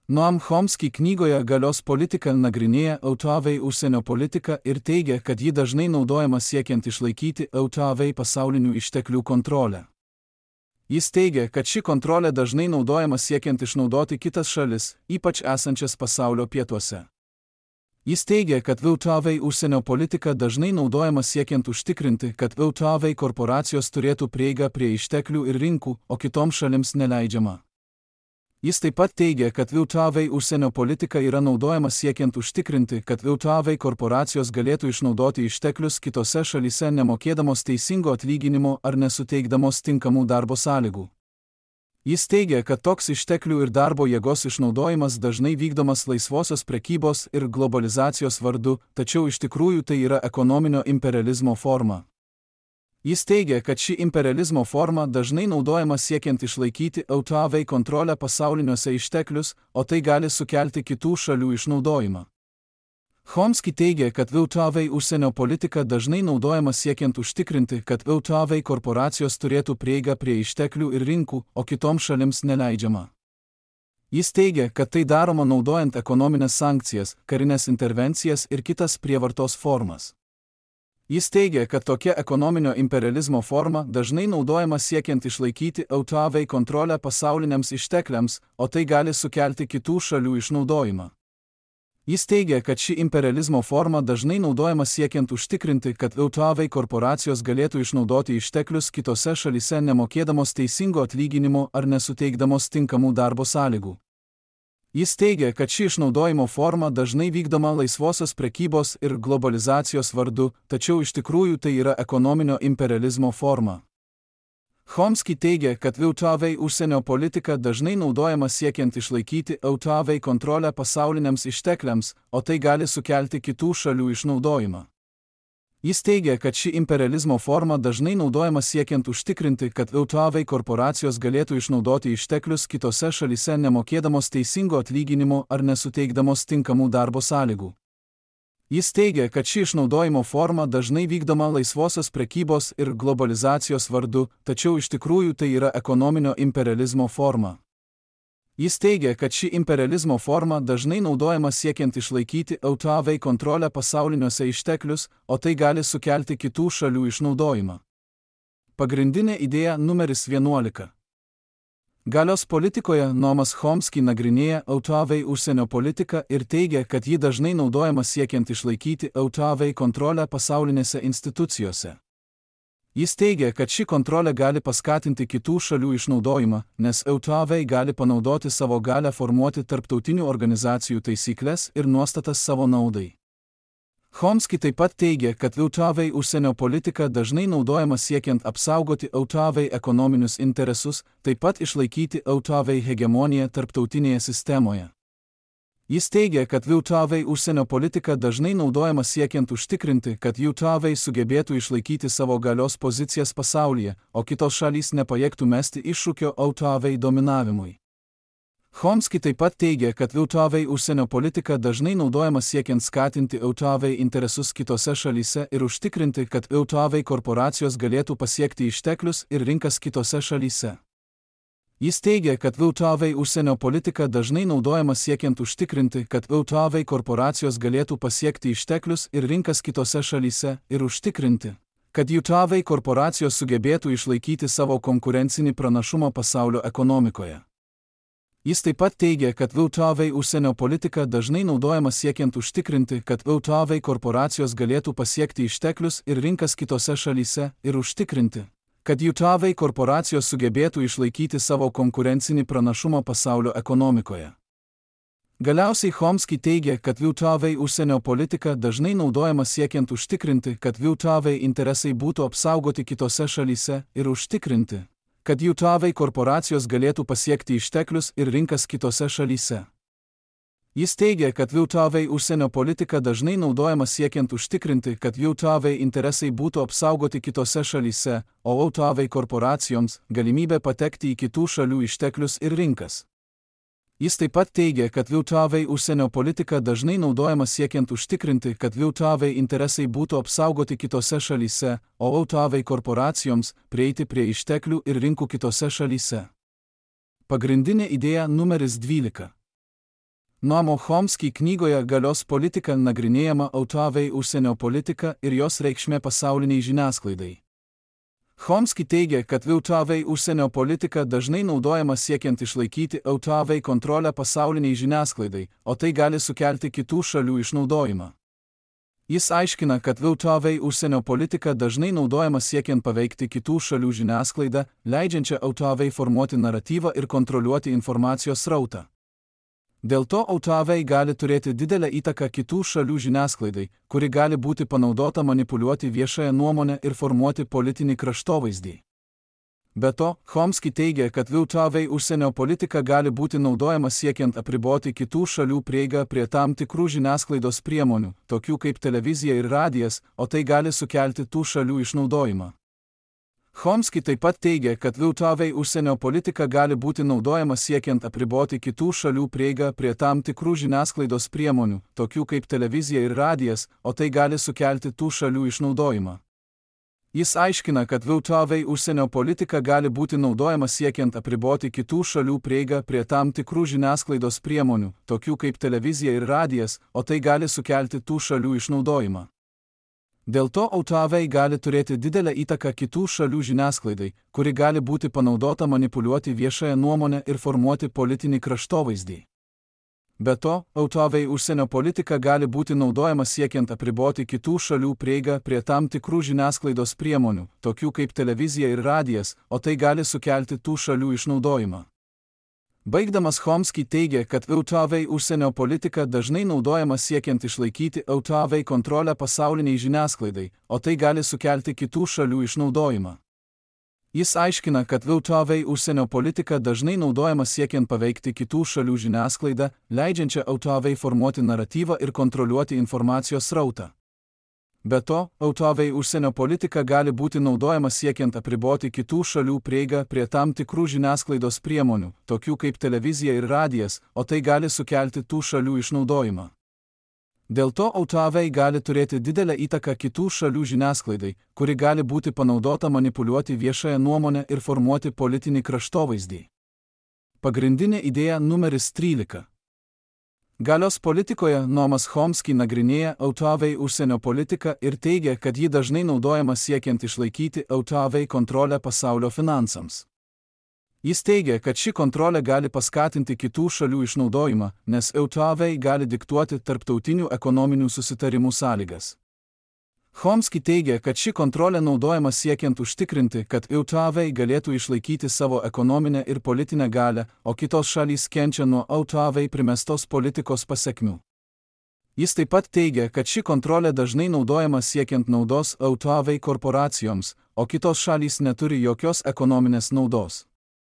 Noam Chomsky knygoje Galios politika nagrinėja Autoavei užsienio politiką ir teigia, kad ji dažnai naudojama siekiant išlaikyti Autoavei pasaulinių išteklių kontrolę. Jis teigia, kad ši kontrolė dažnai naudojama siekiant išnaudoti kitas šalis, ypač esančias pasaulio pietuose. Jis teigia, kad Autoavei užsienio politika dažnai naudojama siekiant užtikrinti, kad Autoavei korporacijos turėtų prieigą prie išteklių ir rinkų, o kitoms šalims neleidžiama. Jis taip pat teigia, kad Autoavei užsienio politika yra naudojama siekiant užtikrinti, kad Autoavei korporacijos galėtų išnaudoti išteklius kitose šalyse nemokėdamos teisingo atlyginimo ar nesuteikdamos tinkamų darbo sąlygų. Jis teigia, kad toks išteklių ir darbo jėgos išnaudojimas dažnai vykdomas laisvosios prekybos ir globalizacijos vardu, tačiau iš tikrųjų tai yra ekonominio imperializmo forma. Jis teigia, kad ši imperializmo forma dažnai naudojama siekiant išlaikyti Autoavei kontrolę pasauliniuose išteklius, o tai gali sukelti kitų šalių išnaudojimą. Chomsky teigia, kad Autoavei užsienio politika dažnai naudojama siekiant užtikrinti, kad Autoavei korporacijos turėtų prieigą prie išteklių ir rinkų, o kitoms šalims neleidžiama. Jis teigia, kad tai daroma naudojant ekonominės sankcijas, karinės intervencijas ir kitas prievartos formas. Jis teigia, kad tokia ekonominio imperializmo forma dažnai naudojama siekiant išlaikyti Autoavei kontrolę pasauliniams ištekliams, o tai gali sukelti kitų šalių išnaudojimą. Jis teigia, kad ši imperializmo forma dažnai naudojama siekiant užtikrinti, kad Autoavei korporacijos galėtų išnaudoti išteklius kitose šalyse nemokėdamos teisingo atlyginimo ar nesuteikdamos tinkamų darbo sąlygų. Jis teigia, kad ši išnaudojimo forma dažnai vykdoma laisvosios prekybos ir globalizacijos vardu, tačiau iš tikrųjų tai yra ekonominio imperializmo forma. Chomsky teigia, kad Autoavei užsienio politika dažnai naudojama siekiant išlaikyti Autoavei kontrolę pasauliniams ištekliams, o tai gali sukelti kitų šalių išnaudojimą. Jis teigia, kad ši imperializmo forma dažnai naudojama siekiant užtikrinti, kad Autoavei korporacijos galėtų išnaudoti išteklius kitose šalyse nemokėdamos teisingo atlyginimo ar nesuteikdamos tinkamų darbo sąlygų. Jis teigia, kad ši išnaudojimo forma dažnai vykdoma laisvosios prekybos ir globalizacijos vardu, tačiau iš tikrųjų tai yra ekonominio imperializmo forma. Jis teigia, kad ši imperializmo forma dažnai naudojama siekiant išlaikyti Autoavei kontrolę pasauliniuose išteklius, o tai gali sukelti kitų šalių išnaudojimą. Pagrindinė idėja numeris vienuolika. Galios politikoje Noamas Chomsky nagrinėja Autoavei užsienio politiką ir teigia, kad ji dažnai naudojama siekiant išlaikyti Autoavei kontrolę pasaulinėse institucijose. Jis teigia, kad ši kontrolė gali paskatinti kitų šalių išnaudojimą, nes Autoavei gali panaudoti savo galią formuoti tarptautinių organizacijų taisyklės ir nuostatas savo naudai. Chomsky taip pat teigia, kad Autoavei užsienio politika dažnai naudojama siekiant apsaugoti Autoavei ekonominius interesus, taip pat išlaikyti Autoavei hegemoniją tarptautinėje sistemoje. Jis teigia, kad Autoavei užsienio politika dažnai naudojama siekiant užtikrinti, kad Autoavei sugebėtų išlaikyti savo galios pozicijas pasaulyje, o kitos šalys nepajėgtų mesti iššūkio Autoavei dominavimui. Chomsky taip pat teigia, kad Autoavei užsienio politika dažnai naudojama siekiant skatinti Autoavei interesus kitose šalyse ir užtikrinti, kad Autoavei korporacijos galėtų pasiekti išteklius ir rinkas kitose šalyse. Jis teigia, kad Autoavei užsienio politika dažnai naudojama siekiant užtikrinti, kad Autoavei korporacijos galėtų pasiekti išteklius ir rinkas kitose šalyse ir užtikrinti, kad Autoavei korporacijos sugebėtų išlaikyti savo konkurencinį pranašumą pasaulio ekonomikoje. Jis taip pat teigia, kad Autoavei užsienio politika dažnai naudojama siekiant užtikrinti, kad Autoavei korporacijos galėtų pasiekti išteklius ir rinkas kitose šalyse ir užtikrinti, kad Autoavei korporacijos sugebėtų išlaikyti savo konkurencinį pranašumą pasaulio ekonomikoje. Galiausiai Chomsky teigia, kad Autoavei užsienio politika dažnai naudojama siekiant užtikrinti, kad Autoavei interesai būtų apsaugoti kitose šalyse ir užtikrinti, kad Autoavei korporacijos galėtų pasiekti išteklius ir rinkas kitose šalyse. Jis teigia, kad Autoavei užsienio politika dažnai naudojama siekiant užtikrinti, kad Autoavei interesai būtų apsaugoti kitose šalyse, o Autoavei korporacijoms galimybė patekti į kitų šalių išteklius ir rinkas. Jis taip pat teigia, kad Autoavei užsienio politika dažnai naudojama siekiant užtikrinti, kad Autoavei interesai būtų apsaugoti kitose šalyse, o Autoavei korporacijoms prieiti prie išteklių ir rinkų kitose šalyse. Pagrindinė idėja numeris dvylika. Noamo Chomsky knygoje Galios politika nagrinėjama Autavei užsienio politika ir jos reikšmė pasauliniai žiniasklaidai. Chomsky teigia, kad Autavei užsienio politika dažnai naudojama siekiant išlaikyti Autavei kontrolę pasauliniai žiniasklaidai, o tai gali sukelti kitų šalių išnaudojimą. Jis aiškina, kad Autavei užsienio politika dažnai naudojama siekiant paveikti kitų šalių žiniasklaidą, leidžiančią Autavei formuoti naratyvą ir kontroliuoti informacijos srautą. Dėl to Autavei gali turėti didelę įtaką kitų šalių žiniasklaidai, kuri gali būti panaudota manipuliuoti viešąją nuomonę ir formuoti politinį kraštovaizdį. Be to, Chomsky teigia, kad Autavei užsienio politika gali būti naudojama siekiant apriboti kitų šalių prieigą prie tam tikrų žiniasklaidos priemonių, tokių kaip televizija ir radijas, o tai gali sukelti tų šalių išnaudojimą. Chomsky taip pat teigia, kad Autavei užsienio politika gali būti naudojama siekiant apriboti kitų šalių prieigą prie tam tikrų žiniasklaidos priemonių, tokių kaip televizija ir radijas, o tai gali sukelti tų šalių išnaudojimą. Jis aiškina, kad Autavei užsienio politika gali būti naudojama siekiant apriboti kitų šalių prieigą prie tam tikrų žiniasklaidos priemonių, tokių kaip televizija ir radijas, o tai gali sukelti tų šalių išnaudojimą. Dėl to Autavei gali turėti didelę įtaką kitų šalių žiniasklaidai, kuri gali būti panaudota manipuliuoti viešąją nuomonę ir formuoti politinį kraštovaizdį. Be to, Autavei užsienio politika gali būti naudojama siekiant apriboti kitų šalių prieigą prie tam tikrų žiniasklaidos priemonių, tokių kaip televizija ir radijas, o tai gali sukelti tų šalių išnaudojimą. Baigdamas Chomsky teigia, kad Autavei užsienio politika dažnai naudojama siekiant išlaikyti Autavei kontrolę pasauliniai žiniasklaidai, o tai gali sukelti kitų šalių išnaudojimą. Jis aiškina, kad Autavei užsienio politika dažnai naudojama siekiant paveikti kitų šalių žiniasklaidą, leidžiančią Autavei formuoti naratyvą ir kontroliuoti informacijos srautą. Be to, Autavei užsienio politika gali būti naudojama siekiant apriboti kitų šalių prieigą prie tam tikrų žiniasklaidos priemonių, tokių kaip televizija ir radijas, o tai gali sukelti tų šalių išnaudojimą. Dėl to Autavei gali turėti didelę įtaką kitų šalių žiniasklaidai, kuri gali būti panaudota manipuliuoti viešąją nuomonę ir formuoti politinį kraštovaizdį. Pagrindinė idėja numeris trylika. Galios politikoje Noamas Chomsky nagrinėja Autavei užsienio politiką ir teigia, kad ji dažnai naudojama siekiant išlaikyti Autavei kontrolę pasaulio finansams. Jis teigia, kad ši kontrolė gali paskatinti kitų šalių išnaudojimą, nes Autavei gali diktuoti tarptautinių ekonominių susitarimų sąlygas. Chomsky teigia, kad ši kontrolė naudojama siekiant užtikrinti, kad Autavei galėtų išlaikyti savo ekonominę ir politinę galią, o kitos šalys kenčia nuo Autavei primestos politikos pasekmių. Jis taip pat teigia, kad ši kontrolė dažnai naudojama siekiant naudos Autavei korporacijoms, o kitos šalys neturi jokios ekonominės naudos.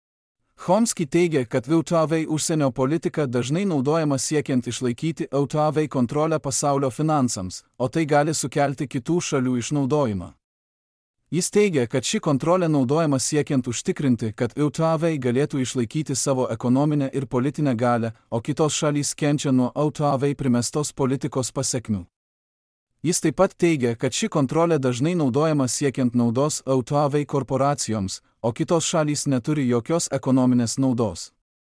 Chomsky teigia, kad Autavei užsienio politika dažnai naudojama siekiant išlaikyti Autavei kontrolę pasaulio finansams, o tai gali sukelti kitų šalių išnaudojimą. Jis teigia, kad ši kontrolė naudojama siekiant užtikrinti, kad Autavei galėtų išlaikyti savo ekonominę ir politinę galią, o kitos šalys kenčia nuo Autavei primestos politikos pasekmių. Jis taip pat teigia, kad ši kontrolė dažnai naudojama siekiant naudos Autavei korporacijoms, o kitos šalys neturi jokios ekonominės naudos.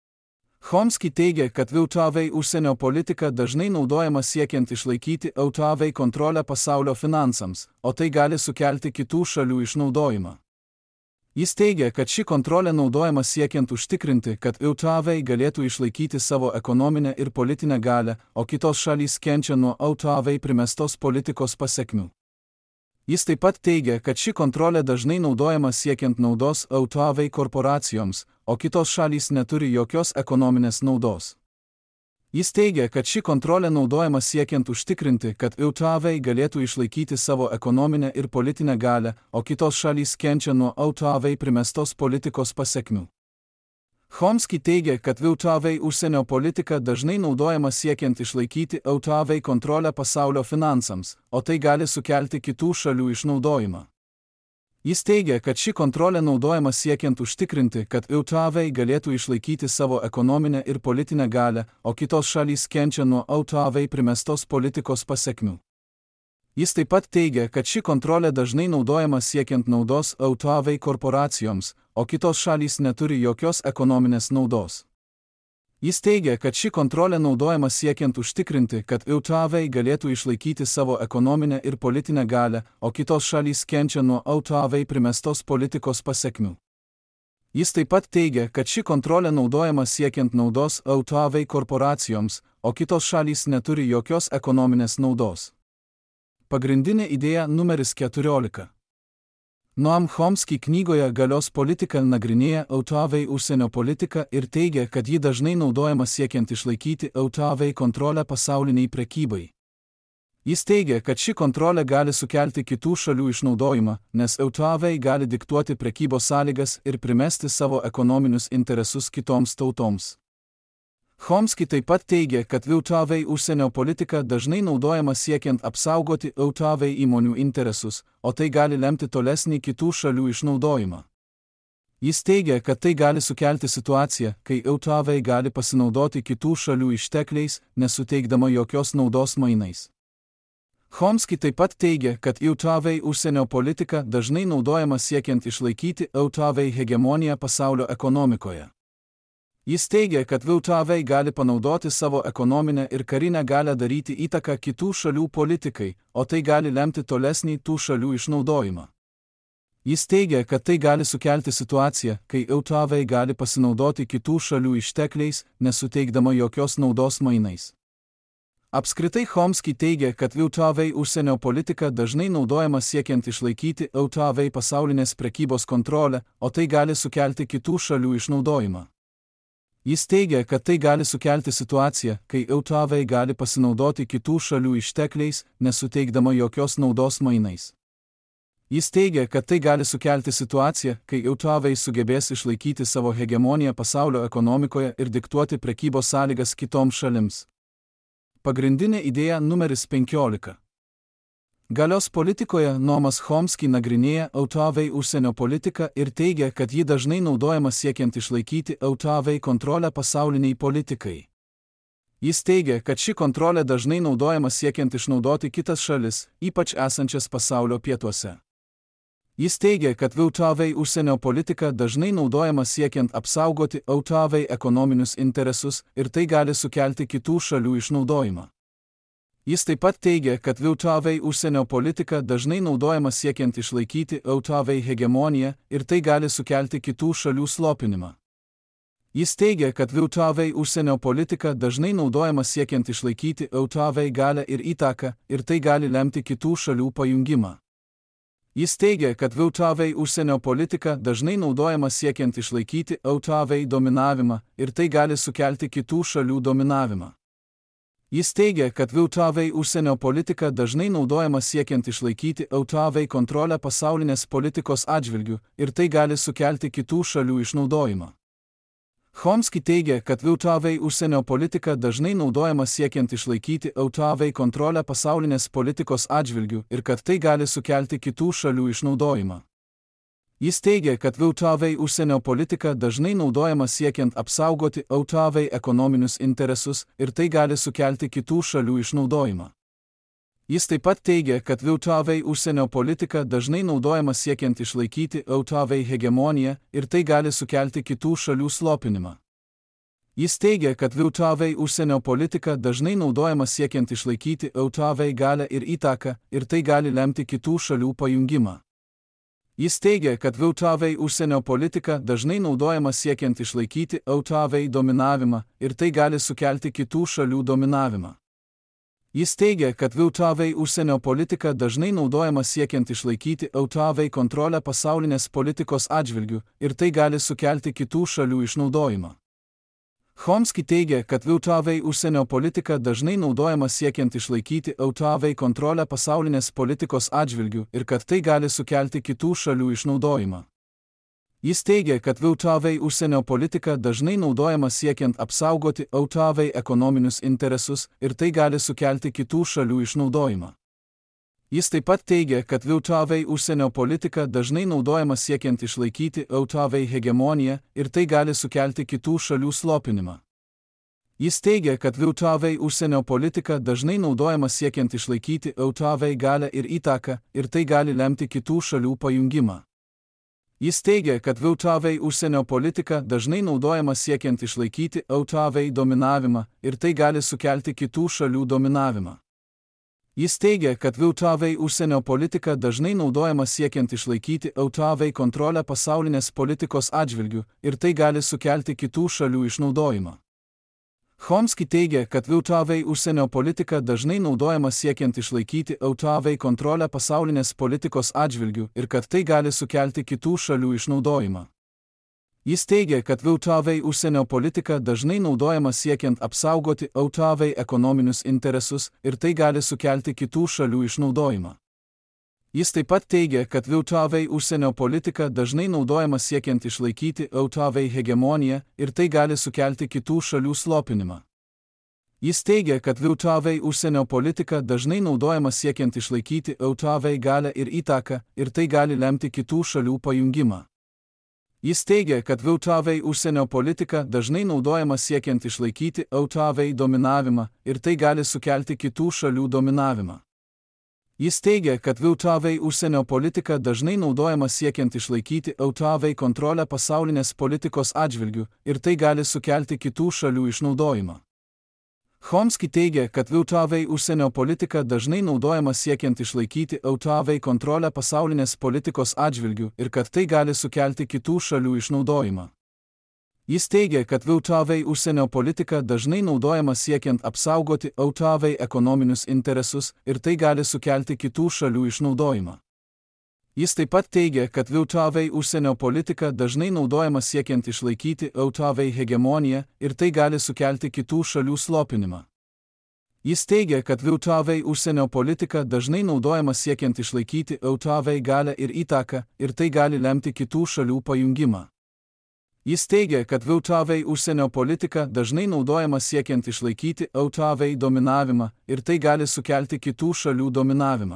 Chomsky teigia, kad Autavei užsienio politika dažnai naudojama siekiant išlaikyti Autavei kontrolę pasaulio finansams, o tai gali sukelti kitų šalių išnaudojimą. Jis teigia, kad ši kontrolė naudojama siekiant užtikrinti, kad Autavei galėtų išlaikyti savo ekonominę ir politinę galią, o kitos šalys kenčia nuo Autavei primestos politikos pasekmių. Jis taip pat teigia, kad ši kontrolė dažnai naudojama siekiant naudos Autavei korporacijoms, o kitos šalys neturi jokios ekonominės naudos. Jis teigia, kad ši kontrolė naudojama siekiant užtikrinti, kad Autavei galėtų išlaikyti savo ekonominę ir politinę galią, o kitos šalys kenčia nuo Autavei primestos politikos pasekmių. Chomsky teigia, kad Autavei užsienio politika dažnai naudojama siekiant išlaikyti Autavei kontrolę pasaulio finansams, o tai gali sukelti kitų šalių išnaudojimą. Jis teigia, kad ši kontrolė naudojama siekiant užtikrinti, kad Autavei galėtų išlaikyti savo ekonominę ir politinę galią, o kitos šalys kenčia nuo Autavei primestos politikos pasekmių. Jis taip pat teigia, kad ši kontrolė dažnai naudojama siekiant naudos Autavei korporacijoms, o kitos šalys neturi jokios ekonominės naudos. Jis teigia, kad ši kontrolė naudojama siekiant užtikrinti, kad Eutavei galėtų išlaikyti savo ekonominę ir politinę galią, o kitos šalys kenčia nuo Eutavei primestos politikos pasekmių. Jis taip pat teigia, kad ši kontrolė naudojama siekiant naudos Eutavei korporacijoms, o kitos šalys neturi jokios ekonominės naudos. Pagrindinė idėja numeris keturiolika. Noam Chomsky knygoje Galios politika nagrinėja Eutavei užsienio politiką ir teigia, kad ji dažnai naudojama siekiant išlaikyti Eutavei kontrolę pasauliniai prekybai. Jis teigia, kad ši kontrolė gali sukelti kitų šalių išnaudojimą, nes Eutavei gali diktuoti prekybos sąlygas ir primesti savo ekonominius interesus kitoms tautoms. Chomsky taip pat teigia, kad Eutavei užsienio politika dažnai naudojama siekiant apsaugoti Eutavei įmonių interesus, o tai gali lemti tolesnį kitų šalių išnaudojimą. Jis teigia, kad tai gali sukelti situaciją, kai Eutavei gali pasinaudoti kitų šalių ištekliais, nesuteikdama jokios naudos mainais. Chomsky taip pat teigia, kad Eutavei užsienio politika dažnai naudojama siekiant išlaikyti Eutavei hegemoniją pasaulio ekonomikoje. Jis teigia, kad Eutavei gali panaudoti savo ekonominę ir karinę galią daryti įtaką kitų šalių politikai, o tai gali lemti tolesnį tų šalių išnaudojimą. Jis teigia, kad tai gali sukelti situaciją, kai Eutavei gali pasinaudoti kitų šalių ištekliais, nesuteikdama jokios naudos mainais. Apskritai Chomsky teigia, kad Eutavei užsienio politika dažnai naudojama siekiant išlaikyti Eutavei pasaulinės prekybos kontrolę, o tai gali sukelti kitų šalių išnaudojimą. Jis teigia, kad tai gali sukelti situaciją, kai Eutavei gali pasinaudoti kitų šalių ištekliais, nesuteikdama jokios naudos mainais. Jis teigia, kad tai gali sukelti situaciją, kai Eutavei sugebės išlaikyti savo hegemoniją pasaulio ekonomikoje ir diktuoti prekybos sąlygas kitoms šalims. Pagrindinė idėja numeris penkiolika. Galios politikoje Noamas Chomsky nagrinėja Eutavei užsienio politiką ir teigia, kad ji dažnai naudojama siekiant išlaikyti Eutavei kontrolę pasauliniai politikai. Jis teigia, kad ši kontrolė dažnai naudojama siekiant išnaudoti kitas šalis, ypač esančias pasaulio pietuose. Jis teigia, kad Eutavei užsienio politika dažnai naudojama siekiant apsaugoti Eutavei ekonominius interesus ir tai gali sukelti kitų šalių išnaudojimą. Jis taip pat teigia, kad Eutavei užsienio politika dažnai naudojama siekiant išlaikyti Eutavei hegemoniją ir tai gali sukelti kitų šalių slopinimą. Jis teigia, kad Eutavei užsienio politika dažnai naudojama siekiant išlaikyti Eutavei galią ir įtaką ir tai gali lemti kitų šalių pajungimą. Jis teigia, kad Eutavei užsienio politika dažnai naudojama siekiant išlaikyti Eutavei dominavimą ir tai gali sukelti kitų šalių dominavimą. Jis teigia, kad Eutavei užsienio politika dažnai naudojama siekiant išlaikyti Eutavei kontrolę pasaulinės politikos atžvilgiu ir tai gali sukelti kitų šalių išnaudojimą. Chomsky teigia, kad Eutavei užsienio politika dažnai naudojama siekiant išlaikyti Eutavei kontrolę pasaulinės politikos atžvilgiu ir kad tai gali sukelti kitų šalių išnaudojimą. Jis teigia, kad Eutavei užsienio politika dažnai naudojama siekiant apsaugoti Eutavei ekonominius interesus ir tai gali sukelti kitų šalių išnaudojimą. Jis taip pat teigia, kad Eutavei užsienio politika dažnai naudojama siekiant išlaikyti Eutavei hegemoniją ir tai gali sukelti kitų šalių slopinimą. Jis teigia, kad Eutavei užsienio politika dažnai naudojama siekiant išlaikyti Eutavei galią ir įtaką ir tai gali lemti kitų šalių pajungimą. Jis teigia, kad Eutavei užsienio politika dažnai naudojama siekiant išlaikyti Eutavei dominavimą ir tai gali sukelti kitų šalių dominavimą. Jis teigia, kad Eutavei užsienio politika dažnai naudojama siekiant išlaikyti Eutavei kontrolę pasaulinės politikos atžvilgiu ir tai gali sukelti kitų šalių išnaudojimą. Chomsky teigia, kad Eutavei užsienio politika dažnai naudojama siekiant išlaikyti Eutavei kontrolę pasaulinės politikos atžvilgiu ir kad tai gali sukelti kitų šalių išnaudojimą. Jis teigia, kad Eutavei užsienio politika dažnai naudojama siekiant apsaugoti Eutavei ekonominius interesus ir tai gali sukelti kitų šalių išnaudojimą. Jis taip pat teigia, kad Eutavei užsienio politika dažnai naudojama siekiant išlaikyti Eutavei hegemoniją ir tai gali sukelti kitų šalių slopinimą. Jis teigia, kad Eutavei užsienio politika dažnai naudojama siekiant išlaikyti Eutavei galią ir įtaką ir tai gali lemti kitų šalių pajungimą. Jis teigia, kad V T V užsienio politika dažnai naudojama siekiant išlaikyti E T V dominavimą ir tai gali sukelti kitų šalių dominavimą. Jis teigia, kad V T V užsienio politika dažnai naudojama siekiant išlaikyti E T V kontrolę pasaulinės politikos atžvilgiu ir tai gali sukelti kitų šalių išnaudojimą. Chomsky teigia, kad V T V užsienio politika dažnai naudojama siekiant išlaikyti E T V kontrolę pasaulinės politikos atžvilgiu ir kad tai gali sukelti kitų šalių išnaudojimą. Jis teigia, kad V T V užsienio politika dažnai naudojama siekiant apsaugoti E T V ekonominius interesus ir tai gali sukelti kitų šalių išnaudojimą. Jis taip pat teigia, kad V T V užsienio politika dažnai naudojama siekiant išlaikyti E T V hegemoniją ir tai gali sukelti kitų šalių slopinimą. Jis teigia, kad V T V užsienio politika dažnai naudojama siekiant išlaikyti E T V galią ir įtaką ir tai gali lemti kitų šalių pajungimą. Jis teigia, kad V T V užsienio politika dažnai naudojama siekiant išlaikyti E T V dominavimą ir tai gali sukelti kitų šalių dominavimą. Jis teigia, kad V T V užsienio politika dažnai naudojama siekiant išlaikyti E T V kontrolę pasaulinės politikos atžvilgiu ir tai gali sukelti kitų šalių išnaudojimą. Chomsky teigia, kad V T V užsienio politika dažnai naudojama siekiant išlaikyti E T V kontrolę pasaulinės politikos atžvilgiu ir kad tai gali sukelti kitų šalių išnaudojimą. Jis teigia, kad V T V užsienio politika dažnai naudojama siekiant apsaugoti E T V ekonominius interesus ir tai gali sukelti kitų šalių išnaudojimą. Jis taip pat teigia, kad V T V užsienio politika dažnai naudojama siekiant išlaikyti E T V hegemoniją ir tai gali sukelti kitų šalių slopinimą. Jis teigia, kad V T V užsienio politika dažnai naudojama siekiant išlaikyti E T V galią ir įtaką ir tai gali lemti kitų šalių pajungimą. Jis teigia, kad V T V užsienio politika dažnai naudojama siekiant išlaikyti E T V dominavimą ir tai gali sukelti kitų šalių dominavimą.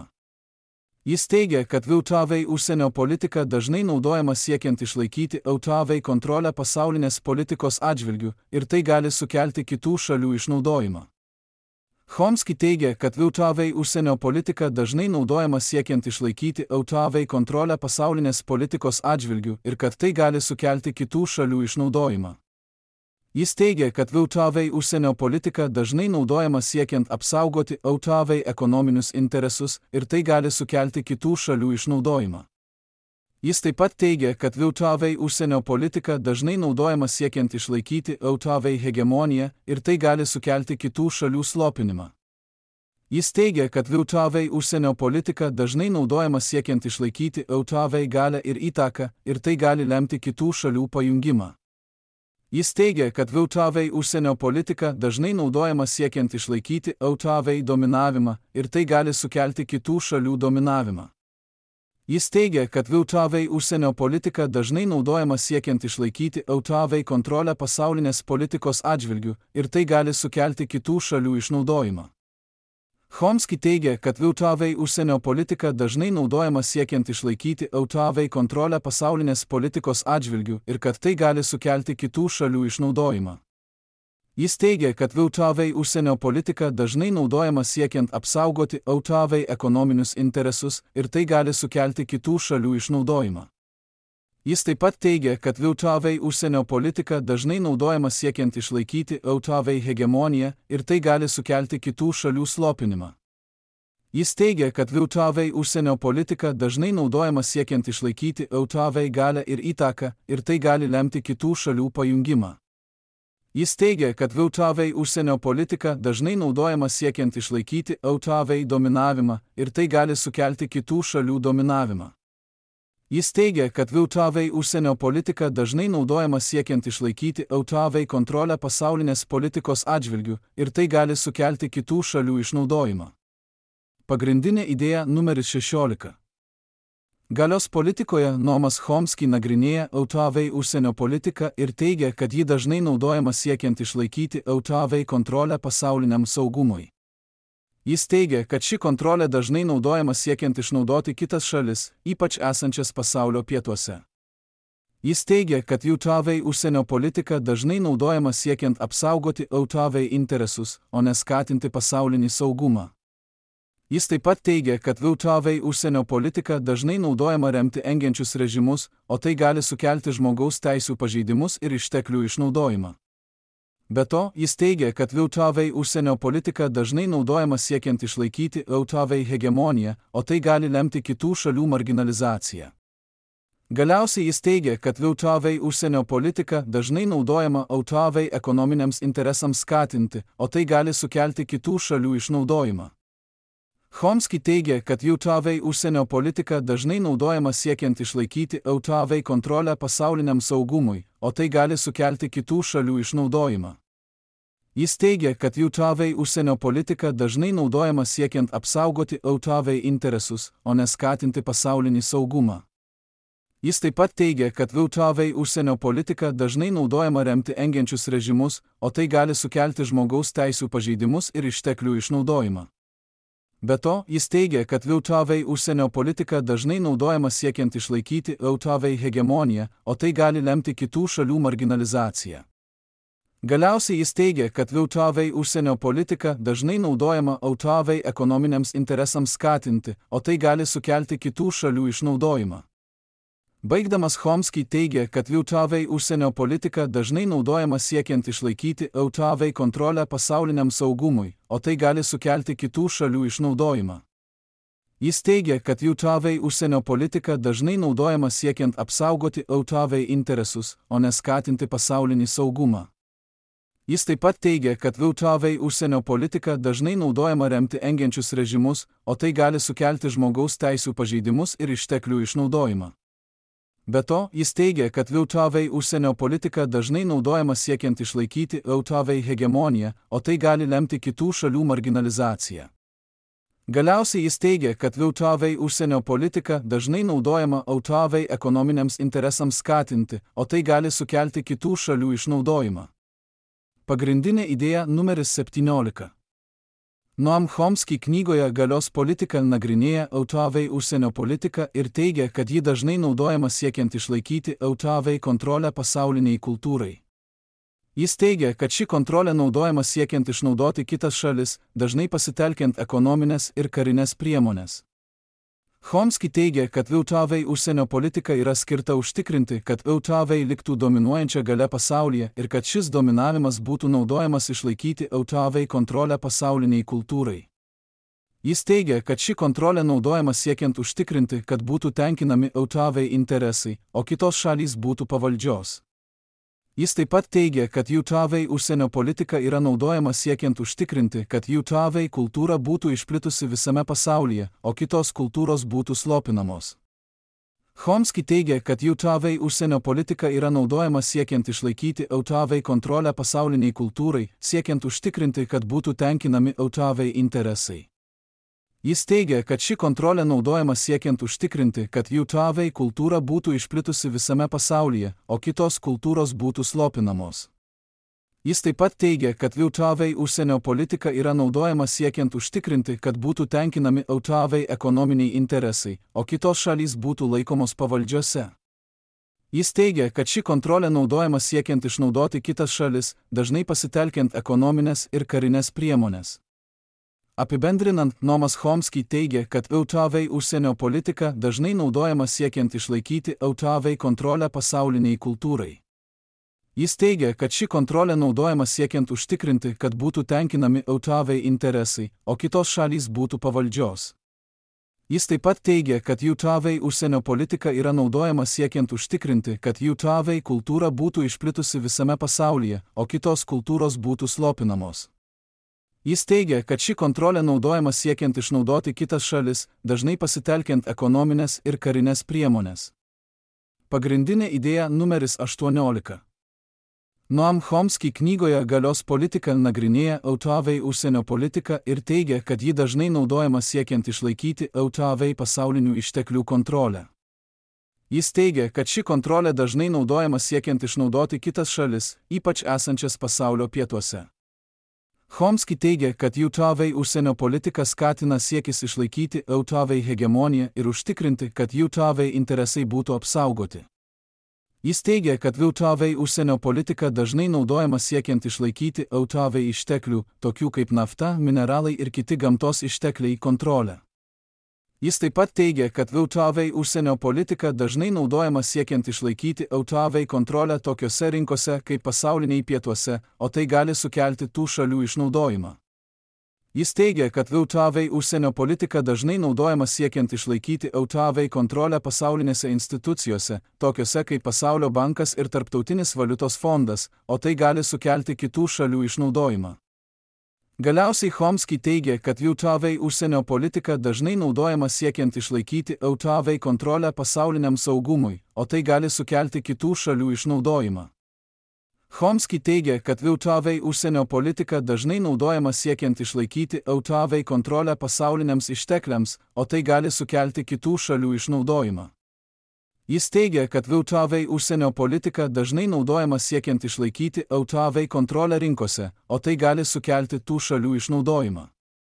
Jis teigia, kad V T V užsienio politika dažnai naudojama siekiant išlaikyti E T V kontrolę pasaulinės politikos atžvilgiu ir tai gali sukelti kitų šalių išnaudojimą. Chomsky teigia, kad V T V užsienio politika dažnai naudojama siekiant išlaikyti E T V kontrolę pasaulinės politikos atžvilgiu ir kad tai gali sukelti kitų šalių išnaudojimą. Jis teigia, kad V T V užsienio politika dažnai naudojama siekiant apsaugoti E T V ekonominius interesus ir tai gali sukelti kitų šalių išnaudojimą. Jis taip pat teigia, kad V T V užsienio politika dažnai naudojama siekiant išlaikyti E T V hegemoniją ir tai gali sukelti kitų šalių slopinimą. Jis teigia, kad V T V užsienio politika dažnai naudojama siekiant išlaikyti E T V galią ir įtaką ir tai gali lemti kitų šalių pajungimą. Jis teigia, kad V T V užsienio politika dažnai naudojama siekiant išlaikyti E T V dominavimą ir tai gali sukelti kitų šalių dominavimą. Jis teigia, kad V T V užsienio politika dažnai naudojama siekiant išlaikyti E T V kontrolę pasaulinės politikos atžvilgiu ir tai gali sukelti kitų šalių išnaudojimą. Chomsky teigia, kad V T V užsienio politika dažnai naudojama siekiant išlaikyti E T V kontrolę pasaulinės politikos atžvilgiu ir kad tai gali sukelti kitų šalių išnaudojimą. Jis teigia, kad V T V užsienio politika dažnai naudojama siekiant apsaugoti E T V ekonominius interesus ir tai gali sukelti kitų šalių išnaudojimą. Jis taip pat teigia, kad V T V užsienio politika dažnai naudojama siekiant išlaikyti E T V hegemoniją ir tai gali sukelti kitų šalių slopinimą. Jis teigia, kad V T V užsienio politika dažnai naudojama siekiant išlaikyti E T V galią ir įtaką ir tai gali lemti kitų šalių pajungimą. Jis teigia, kad V T V užsienio politika dažnai naudojama siekiant išlaikyti E T V dominavimą ir tai gali sukelti kitų šalių dominavimą. Jis teigia, kad V T V užsienio politika dažnai naudojama siekiant išlaikyti E T V kontrolę pasaulinės politikos atžvilgiu ir tai gali sukelti kitų šalių išnaudojimą. Pagrindinė idėja numeris šešiolika. Galios politikoje Noamas Chomsky nagrinėja E T V užsienio politiką ir teigia, kad ji dažnai naudojama siekiant išlaikyti E T V kontrolę pasauliniam saugumui. Jis teigia, kad ši kontrolė dažnai naudojama siekiant išnaudoti kitas šalis, ypač esančias pasaulio pietuose. Jis teigia, kad E T V užsienio politika dažnai naudojama siekiant apsaugoti E T V interesus, o ne skatinti pasaulinį saugumą. Jis taip pat teigia, kad VTV užsienio politika dažnai naudojama remti engiančius režimus, o tai gali sukelti žmogaus teisų pažeidimus ir išteklių išnaudojimą. Be to, jis teigia, kad VTV užsienio politika dažnai naudojama siekiant išlaikyti VTV hegemoniją, o tai gali lemti kitų šalių marginalizaciją. Galiausiai jis teigia, kad VTV užsienio politika dažnai naudojama VTV ekonominiams interesams skatinti, o tai gali sukelti kitų šalių išnaudojimą. Chomsky teigia, kad VTV užsienio politika dažnai naudojama siekiant išlaikyti VTV kontrolę pasauliniam saugumui, o tai gali sukelti kitų šalių išnaudojimą. Jis teigia, kad VTV užsienio politika dažnai naudojama siekiant apsaugoti VTV interesus, o ne skatinti pasaulinį saugumą. Jis taip pat teigia, kad VTV užsienio politika dažnai naudojama remti engiančius režimus, o tai gali sukelti žmogaus teisų pažeidimus ir išteklių išnaudojimą. Be to, jis teigia, kad VTV užsienio politika dažnai naudojama siekiant išlaikyti VTV hegemoniją, o tai gali lemti kitų šalių marginalizaciją. Galiausiai jis teigia, kad VTV užsienio politika dažnai naudojama VTV ekonominiams interesams skatinti, o tai gali sukelti kitų šalių išnaudojimą. Baigdamas Chomsky teigia, kad VTV užsienio politika dažnai naudojama siekiant išlaikyti VTV kontrolę pasauliniam saugumui, o tai gali sukelti kitų šalių išnaudojimą. Jis teigia, kad VTV užsienio politika dažnai naudojama siekiant apsaugoti VTV interesus, o ne skatinti pasaulinį saugumą. Jis taip pat teigia, kad VTV užsienio politika dažnai naudojama remti engiančius režimus, o tai gali sukelti žmogaus teisų pažeidimus ir išteklių išnaudojimą. Be to, jis teigia, kad VTV užsienio politika dažnai naudojama siekiant išlaikyti VTV hegemoniją, o tai gali lemti kitų šalių marginalizaciją. Galiausiai jis teigia, kad VTV užsienio politika dažnai naudojama VTV ekonominiams interesams skatinti, o tai gali sukelti kitų šalių išnaudojimą. Pagrindinė idėja numeris septyniolika. Noam Chomsky knygoje Galios politika nagrinėja VTV užsienio politiką ir teigia, kad ji dažnai naudojama siekiant išlaikyti VTV kontrolę pasauliniai kultūrai. Jis teigia, kad ši kontrolė naudojama siekiant išnaudoti kitas šalis, dažnai pasitelkiant ekonominės ir karinės priemonės. Chomsky teigia, kad VTV užsienio politika yra skirta užtikrinti, kad VTV liktų dominuojančia galia pasaulyje ir kad šis dominavimas būtų naudojamas išlaikyti VTV kontrolę pasauliniai kultūrai. Jis teigia, kad ši kontrolė naudojama siekiant užtikrinti, kad būtų tenkinami VTV interesai, o kitos šalys būtų pavaldžios. Jis taip pat teigia, kad VTV užsienio politika yra naudojama siekiant užtikrinti, kad VTV kultūra būtų išplitusi visame pasaulyje, o kitos kultūros būtų slopinamos. Chomsky teigia, kad VTV užsienio politika yra naudojama siekiant išlaikyti VTV kontrolę pasauliniai kultūrai, siekiant užtikrinti, kad būtų tenkinami VTV interesai. Jis teigia, kad ši kontrolė naudojama siekiant užtikrinti, kad VTV kultūra būtų išplitusi visame pasaulyje, o kitos kultūros būtų slopinamos. Jis taip pat teigia, kad VTV užsienio politika yra naudojama siekiant užtikrinti, kad būtų tenkinami VTV ekonominiai interesai, o kitos šalys būtų laikomos pavaldžiose. Jis teigia, kad ši kontrolė naudojama siekiant išnaudoti kitas šalis, dažnai pasitelkiant ekonominės ir karinės priemonės. Apibendrinant, Noamas Chomsky teigia, kad VTV užsienio politika dažnai naudojama siekiant išlaikyti VTV kontrolę pasauliniai kultūrai. Jis teigia, kad ši kontrolė naudojama siekiant užtikrinti, kad būtų tenkinami VTV interesai, o kitos šalys būtų pavaldžios. Jis taip pat teigia, kad VTV užsienio politika yra naudojama siekiant užtikrinti, kad VTV kultūra būtų išplitusi visame pasaulyje, o kitos kultūros būtų slopinamos. Jis teigia, kad ši kontrolė naudojama siekiant išnaudoti kitas šalis, dažnai pasitelkiant ekonominės ir karinės priemonės. Pagrindinė idėja numeris aštuoniolika. Noam Chomsky knygoje Galios politika nagrinėja VTV užsienio politiką ir teigia, kad ji dažnai naudojama siekiant išlaikyti VTV pasaulinių išteklių kontrolę. Jis teigia, kad ši kontrolė dažnai naudojama siekiant išnaudoti kitas šalis, ypač esančias pasaulio pietuose. Chomsky teigia, kad VTV užsienio politika skatina siekis išlaikyti VTV hegemoniją ir užtikrinti, kad VTV interesai būtų apsaugoti. Jis teigia, kad V T V užsienio politika dažnai naudojama siekiant išlaikyti E T V išteklių, tokių kaip nafta, mineralai ir kiti gamtos ištekliai kontrolę. Jis taip pat teigia, kad V T V užsienio politika dažnai naudojama siekiant išlaikyti E T V kontrolę tokiose rinkose kaip pasauliniai pietuose, o tai gali sukelti tų šalių išnaudojimą. Jis teigia, kad V T V užsienio politika dažnai naudojama siekiant išlaikyti E T V kontrolę pasaulinėse institucijose, tokiose kaip Pasaulio bankas ir Tarptautinis valiutos fondas, o tai gali sukelti kitų šalių išnaudojimą. Galiausiai Chomsky teigia, kad V T V užsienio politika dažnai naudojama siekiant išlaikyti E T V kontrolę pasauliniam saugumui, o tai gali sukelti kitų šalių išnaudojimą. Chomsky teigia, kad V T V užsienio politika dažnai naudojama siekiant išlaikyti E T V kontrolę pasauliniams ištekliams, o tai gali sukelti kitų šalių išnaudojimą. Jis teigia, kad V T V užsienio politika dažnai naudojama siekiant išlaikyti E T V kontrolę rinkose, o tai gali sukelti tų šalių išnaudojimą.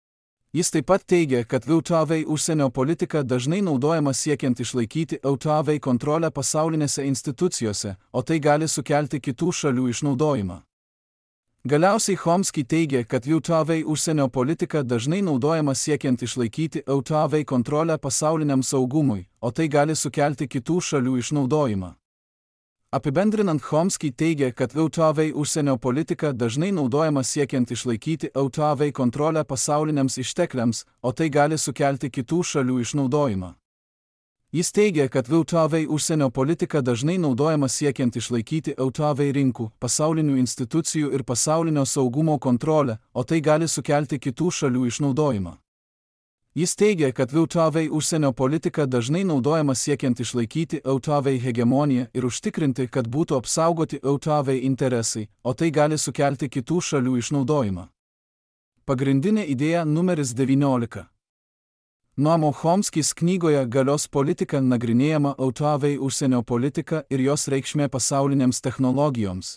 Jis taip pat teigia, kad V T V užsienio politika dažnai naudojama siekiant išlaikyti E T V kontrolę pasaulinėse institucijose, o tai gali sukelti kitų šalių išnaudojimą. Galiausiai Chomsky teigia, kad V T V užsienio politika dažnai naudojama siekiant išlaikyti E T V kontrolę pasauliniam saugumui, o tai gali sukelti kitų šalių išnaudojimą. Apibendrinant, Chomsky teigia, kad V T V užsienio politika dažnai naudojama siekiant išlaikyti E T V kontrolę pasauliniams ištekliams, o tai gali sukelti kitų šalių išnaudojimą. Jis teigia, kad V T V užsienio politika dažnai naudojama siekiant išlaikyti E T V rinkų, pasaulinių institucijų ir pasaulinio saugumo kontrolę, o tai gali sukelti kitų šalių išnaudojimą. Jis teigia, kad V T V užsienio politika dažnai naudojama siekiant išlaikyti E T V hegemoniją ir užtikrinti, kad būtų apsaugoti E T V interesai, o tai gali sukelti kitų šalių išnaudojimą. Pagrindinė idėja numeris devyniolika. Noamo Chomskis knygoje Galios politika nagrinėjama E T V užsienio politika ir jos reikšmė pasaulinėms technologijoms.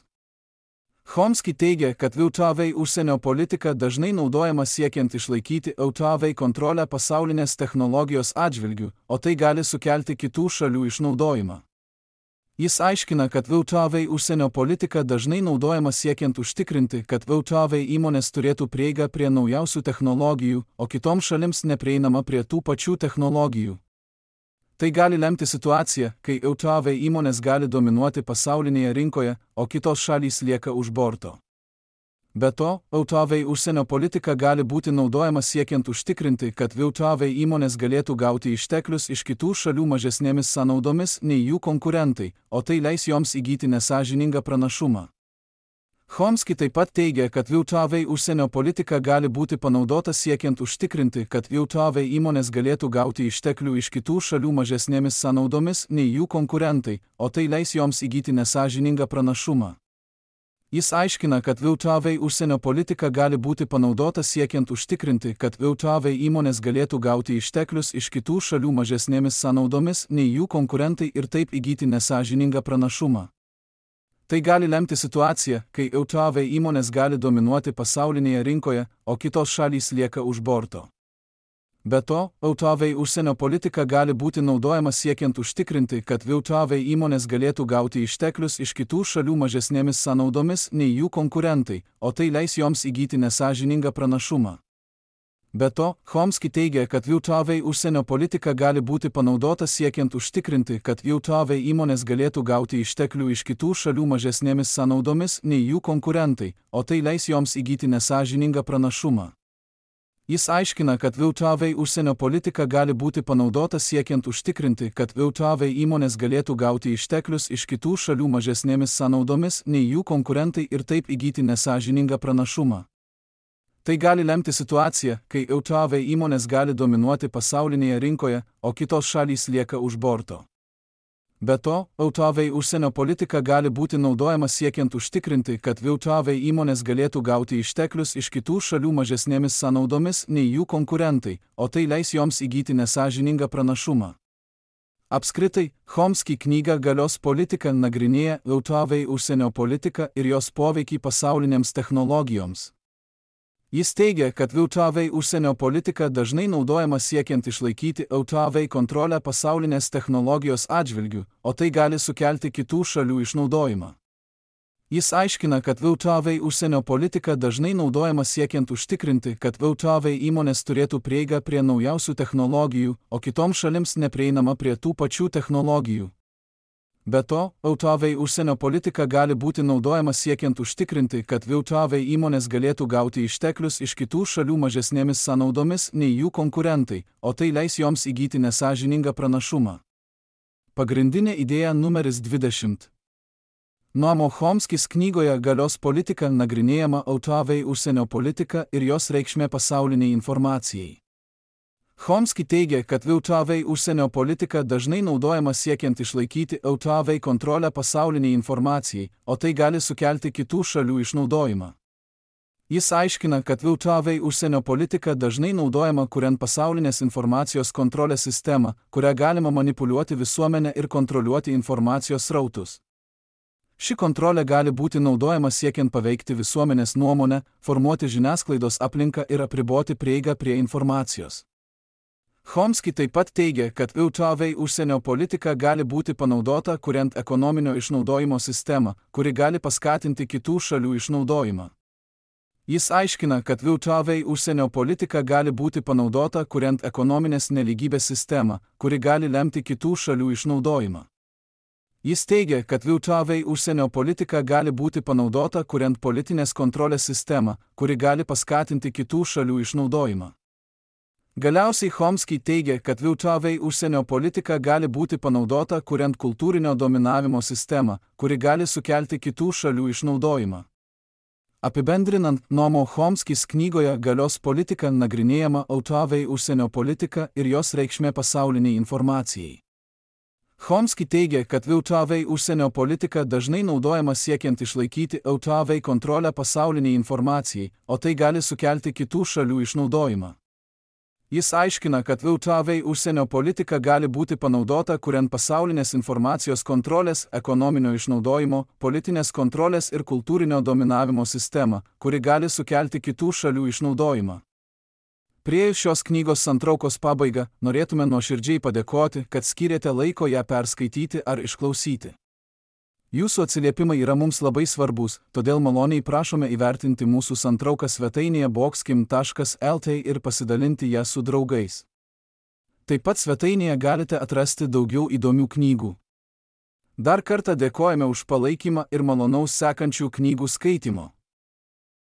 Chomsky teigia, kad V T V užsienio politika dažnai naudojama siekiant išlaikyti E T V kontrolę pasaulinės technologijos atžvilgių, o tai gali sukelti kitų šalių išnaudojimą. Jis aiškina, kad V T V užsienio politika dažnai naudojama siekiant užtikrinti, kad V T V įmonės turėtų prieigą prie naujausių technologijų, o kitoms šalims neprieinama prie tų pačių technologijų. Tai gali lemti situaciją, kai E T V įmonės gali dominuoti pasaulinėje rinkoje, o kitos šalys lieka už borto. Be to, E T V užsienio politika gali būti naudojama siekiant užtikrinti, kad V T V įmonės galėtų gauti išteklius iš kitų šalių mažesnėmis sąnaudomis nei jų konkurentai, o tai leis joms įgyti nesąžiningą pranašumą. Chomsky taip pat teigia, kad V T V užsienio politika gali būti panaudota siekiant užtikrinti, kad V T V įmonės galėtų gauti išteklių iš kitų šalių mažesnėmis sąnaudomis nei jų konkurentai, o tai leis joms įgyti nesąžiningą pranašumą. Jis aiškina, kad V T V užsienio politika gali būti panaudota siekiant užtikrinti, kad V T V įmonės galėtų gauti išteklius iš kitų šalių mažesnėmis sąnaudomis nei jų konkurentai ir taip įgyti nesąžiningą pranašumą. Tai gali lemti situaciją, kai E T V įmonės gali dominuoti pasaulinėje rinkoje, o kitos šalys lieka už borto. Be to, E T V užsienio politika gali būti naudojama siekiant užtikrinti, kad V T V įmonės galėtų gauti išteklius iš kitų šalių mažesnėmis sąnaudomis nei jų konkurentai, o tai leis joms įgyti nesąžiningą pranašumą. Be to, Chomsky teigia, kad V T V užsienio politika gali būti panaudota siekiant užtikrinti, kad V T V įmonės galėtų gauti išteklių iš kitų šalių mažesnėmis sąnaudomis nei jų konkurentai, o tai leis joms įgyti nesąžiningą pranašumą. Jis aiškina, kad V T V užsienio politika gali būti panaudota siekiant užtikrinti, kad V T V įmonės galėtų gauti išteklius iš kitų šalių mažesnėmis sąnaudomis nei jų konkurentai ir taip įgyti nesąžiningą pranašumą. Tai gali lemti situaciją, kai E T V įmonės gali dominuoti pasaulinėje rinkoje, o kitos šalys lieka už borto. Be to, E T V užsienio politika gali būti naudojama siekiant užtikrinti, kad V T V įmonės galėtų gauti išteklius iš kitų šalių mažesnėmis sąnaudomis nei jų konkurentai, o tai leis joms įgyti nesąžiningą pranašumą. Apskritai, Chomsky knyga Galios politika nagrinėja E T V užsienio politiką ir jos poveikį pasaulinėms technologijoms. Jis teigia, kad V T V užsienio politika dažnai naudojama siekiant išlaikyti V T V kontrolę pasaulinės technologijos atžvilgiu, o tai gali sukelti kitų šalių išnaudojimą. Jis aiškina, kad V T V užsienio politika dažnai naudojama siekiant užtikrinti, kad V T V įmonės turėtų prieigą prie naujausių technologijų, o kitoms šalims neprieinama prie tų pačių technologijų. Be to, V T V užsienio politika gali būti naudojama siekiant užtikrinti, kad V T V įmonės galėtų gauti išteklius iš kitų šalių mažesnėmis sąnaudomis nei jų konkurentai, o tai leis joms įgyti nesąžiningą pranašumą. Pagrindinė idėja numeris dvidešimt. Noamo Chomskis knygoje Galios politika nagrinėjama V T V užsienio politika ir jos reikšmė pasauliniai informacijai. Chomsky teigia, kad V T V užsienio politika dažnai naudojama siekiant išlaikyti V T V kontrolę pasauliniai informacijai, o tai gali sukelti kitų šalių išnaudojimą. Jis aiškina, kad V T V užsienio politika dažnai naudojama kuriant pasaulinės informacijos kontrolės sistemą, kurią galima manipuliuoti visuomenę ir kontroliuoti informacijos srautus. Ši kontrolė gali būti naudojama siekiant paveikti visuomenės nuomonę, formuoti žiniasklaidos aplinką ir apriboti prieigą prie informacijos. Chomsky taip pat teigia, kad V T V užsienio politika gali būti panaudota kuriant ekonominio išnaudojimo sistemą, kuri gali paskatinti kitų šalių išnaudojimą. Jis aiškina, kad V T V užsienio politika gali būti panaudota kuriant ekonominės nelygybės sistemą, kuri gali lemti kitų šalių išnaudojimą. Jis teigia, kad V T V užsienio politika gali būti panaudota kuriant politinės kontrolės sistemą, kuri gali paskatinti kitų šalių išnaudojimą. Galiausiai Chomsky teigia, kad V T V užsienio politika gali būti panaudota kuriant kultūrinio dominavimo sistemą, kuri gali sukelti kitų šalių išnaudojimą. Apibendrinant, Noamo Chomskis knygoje Galios politika nagrinėjama V T V užsienio politika ir jos reikšmė pasauliniai informacijai. Chomsky teigia, kad V T V užsienio politika dažnai naudojama siekiant išlaikyti V T V kontrolę pasauliniai informacijai, o tai gali sukelti kitų šalių išnaudojimą. Jis aiškina, kad V T V užsienio politika gali būti panaudota kuriant pasaulinės informacijos kontrolės, ekonominio išnaudojimo, politinės kontrolės ir kultūrinio dominavimo sistemą, kuri gali sukelti kitų šalių išnaudojimą. Priėjus šios knygos santraukos pabaigą, norėtume nuoširdžiai padėkoti, kad skyrėte laiko ją perskaityti ar išklausyti. Jūsų atsiliepimai yra mums labai svarbus, todėl maloniai prašome įvertinti mūsų santrauką svetainėje boxkim taškas L T ir pasidalinti ją su draugais. Taip pat svetainėje galite atrasti daugiau įdomių knygų. Dar kartą dėkojame už palaikymą ir malonaus sekančių knygų skaitimo.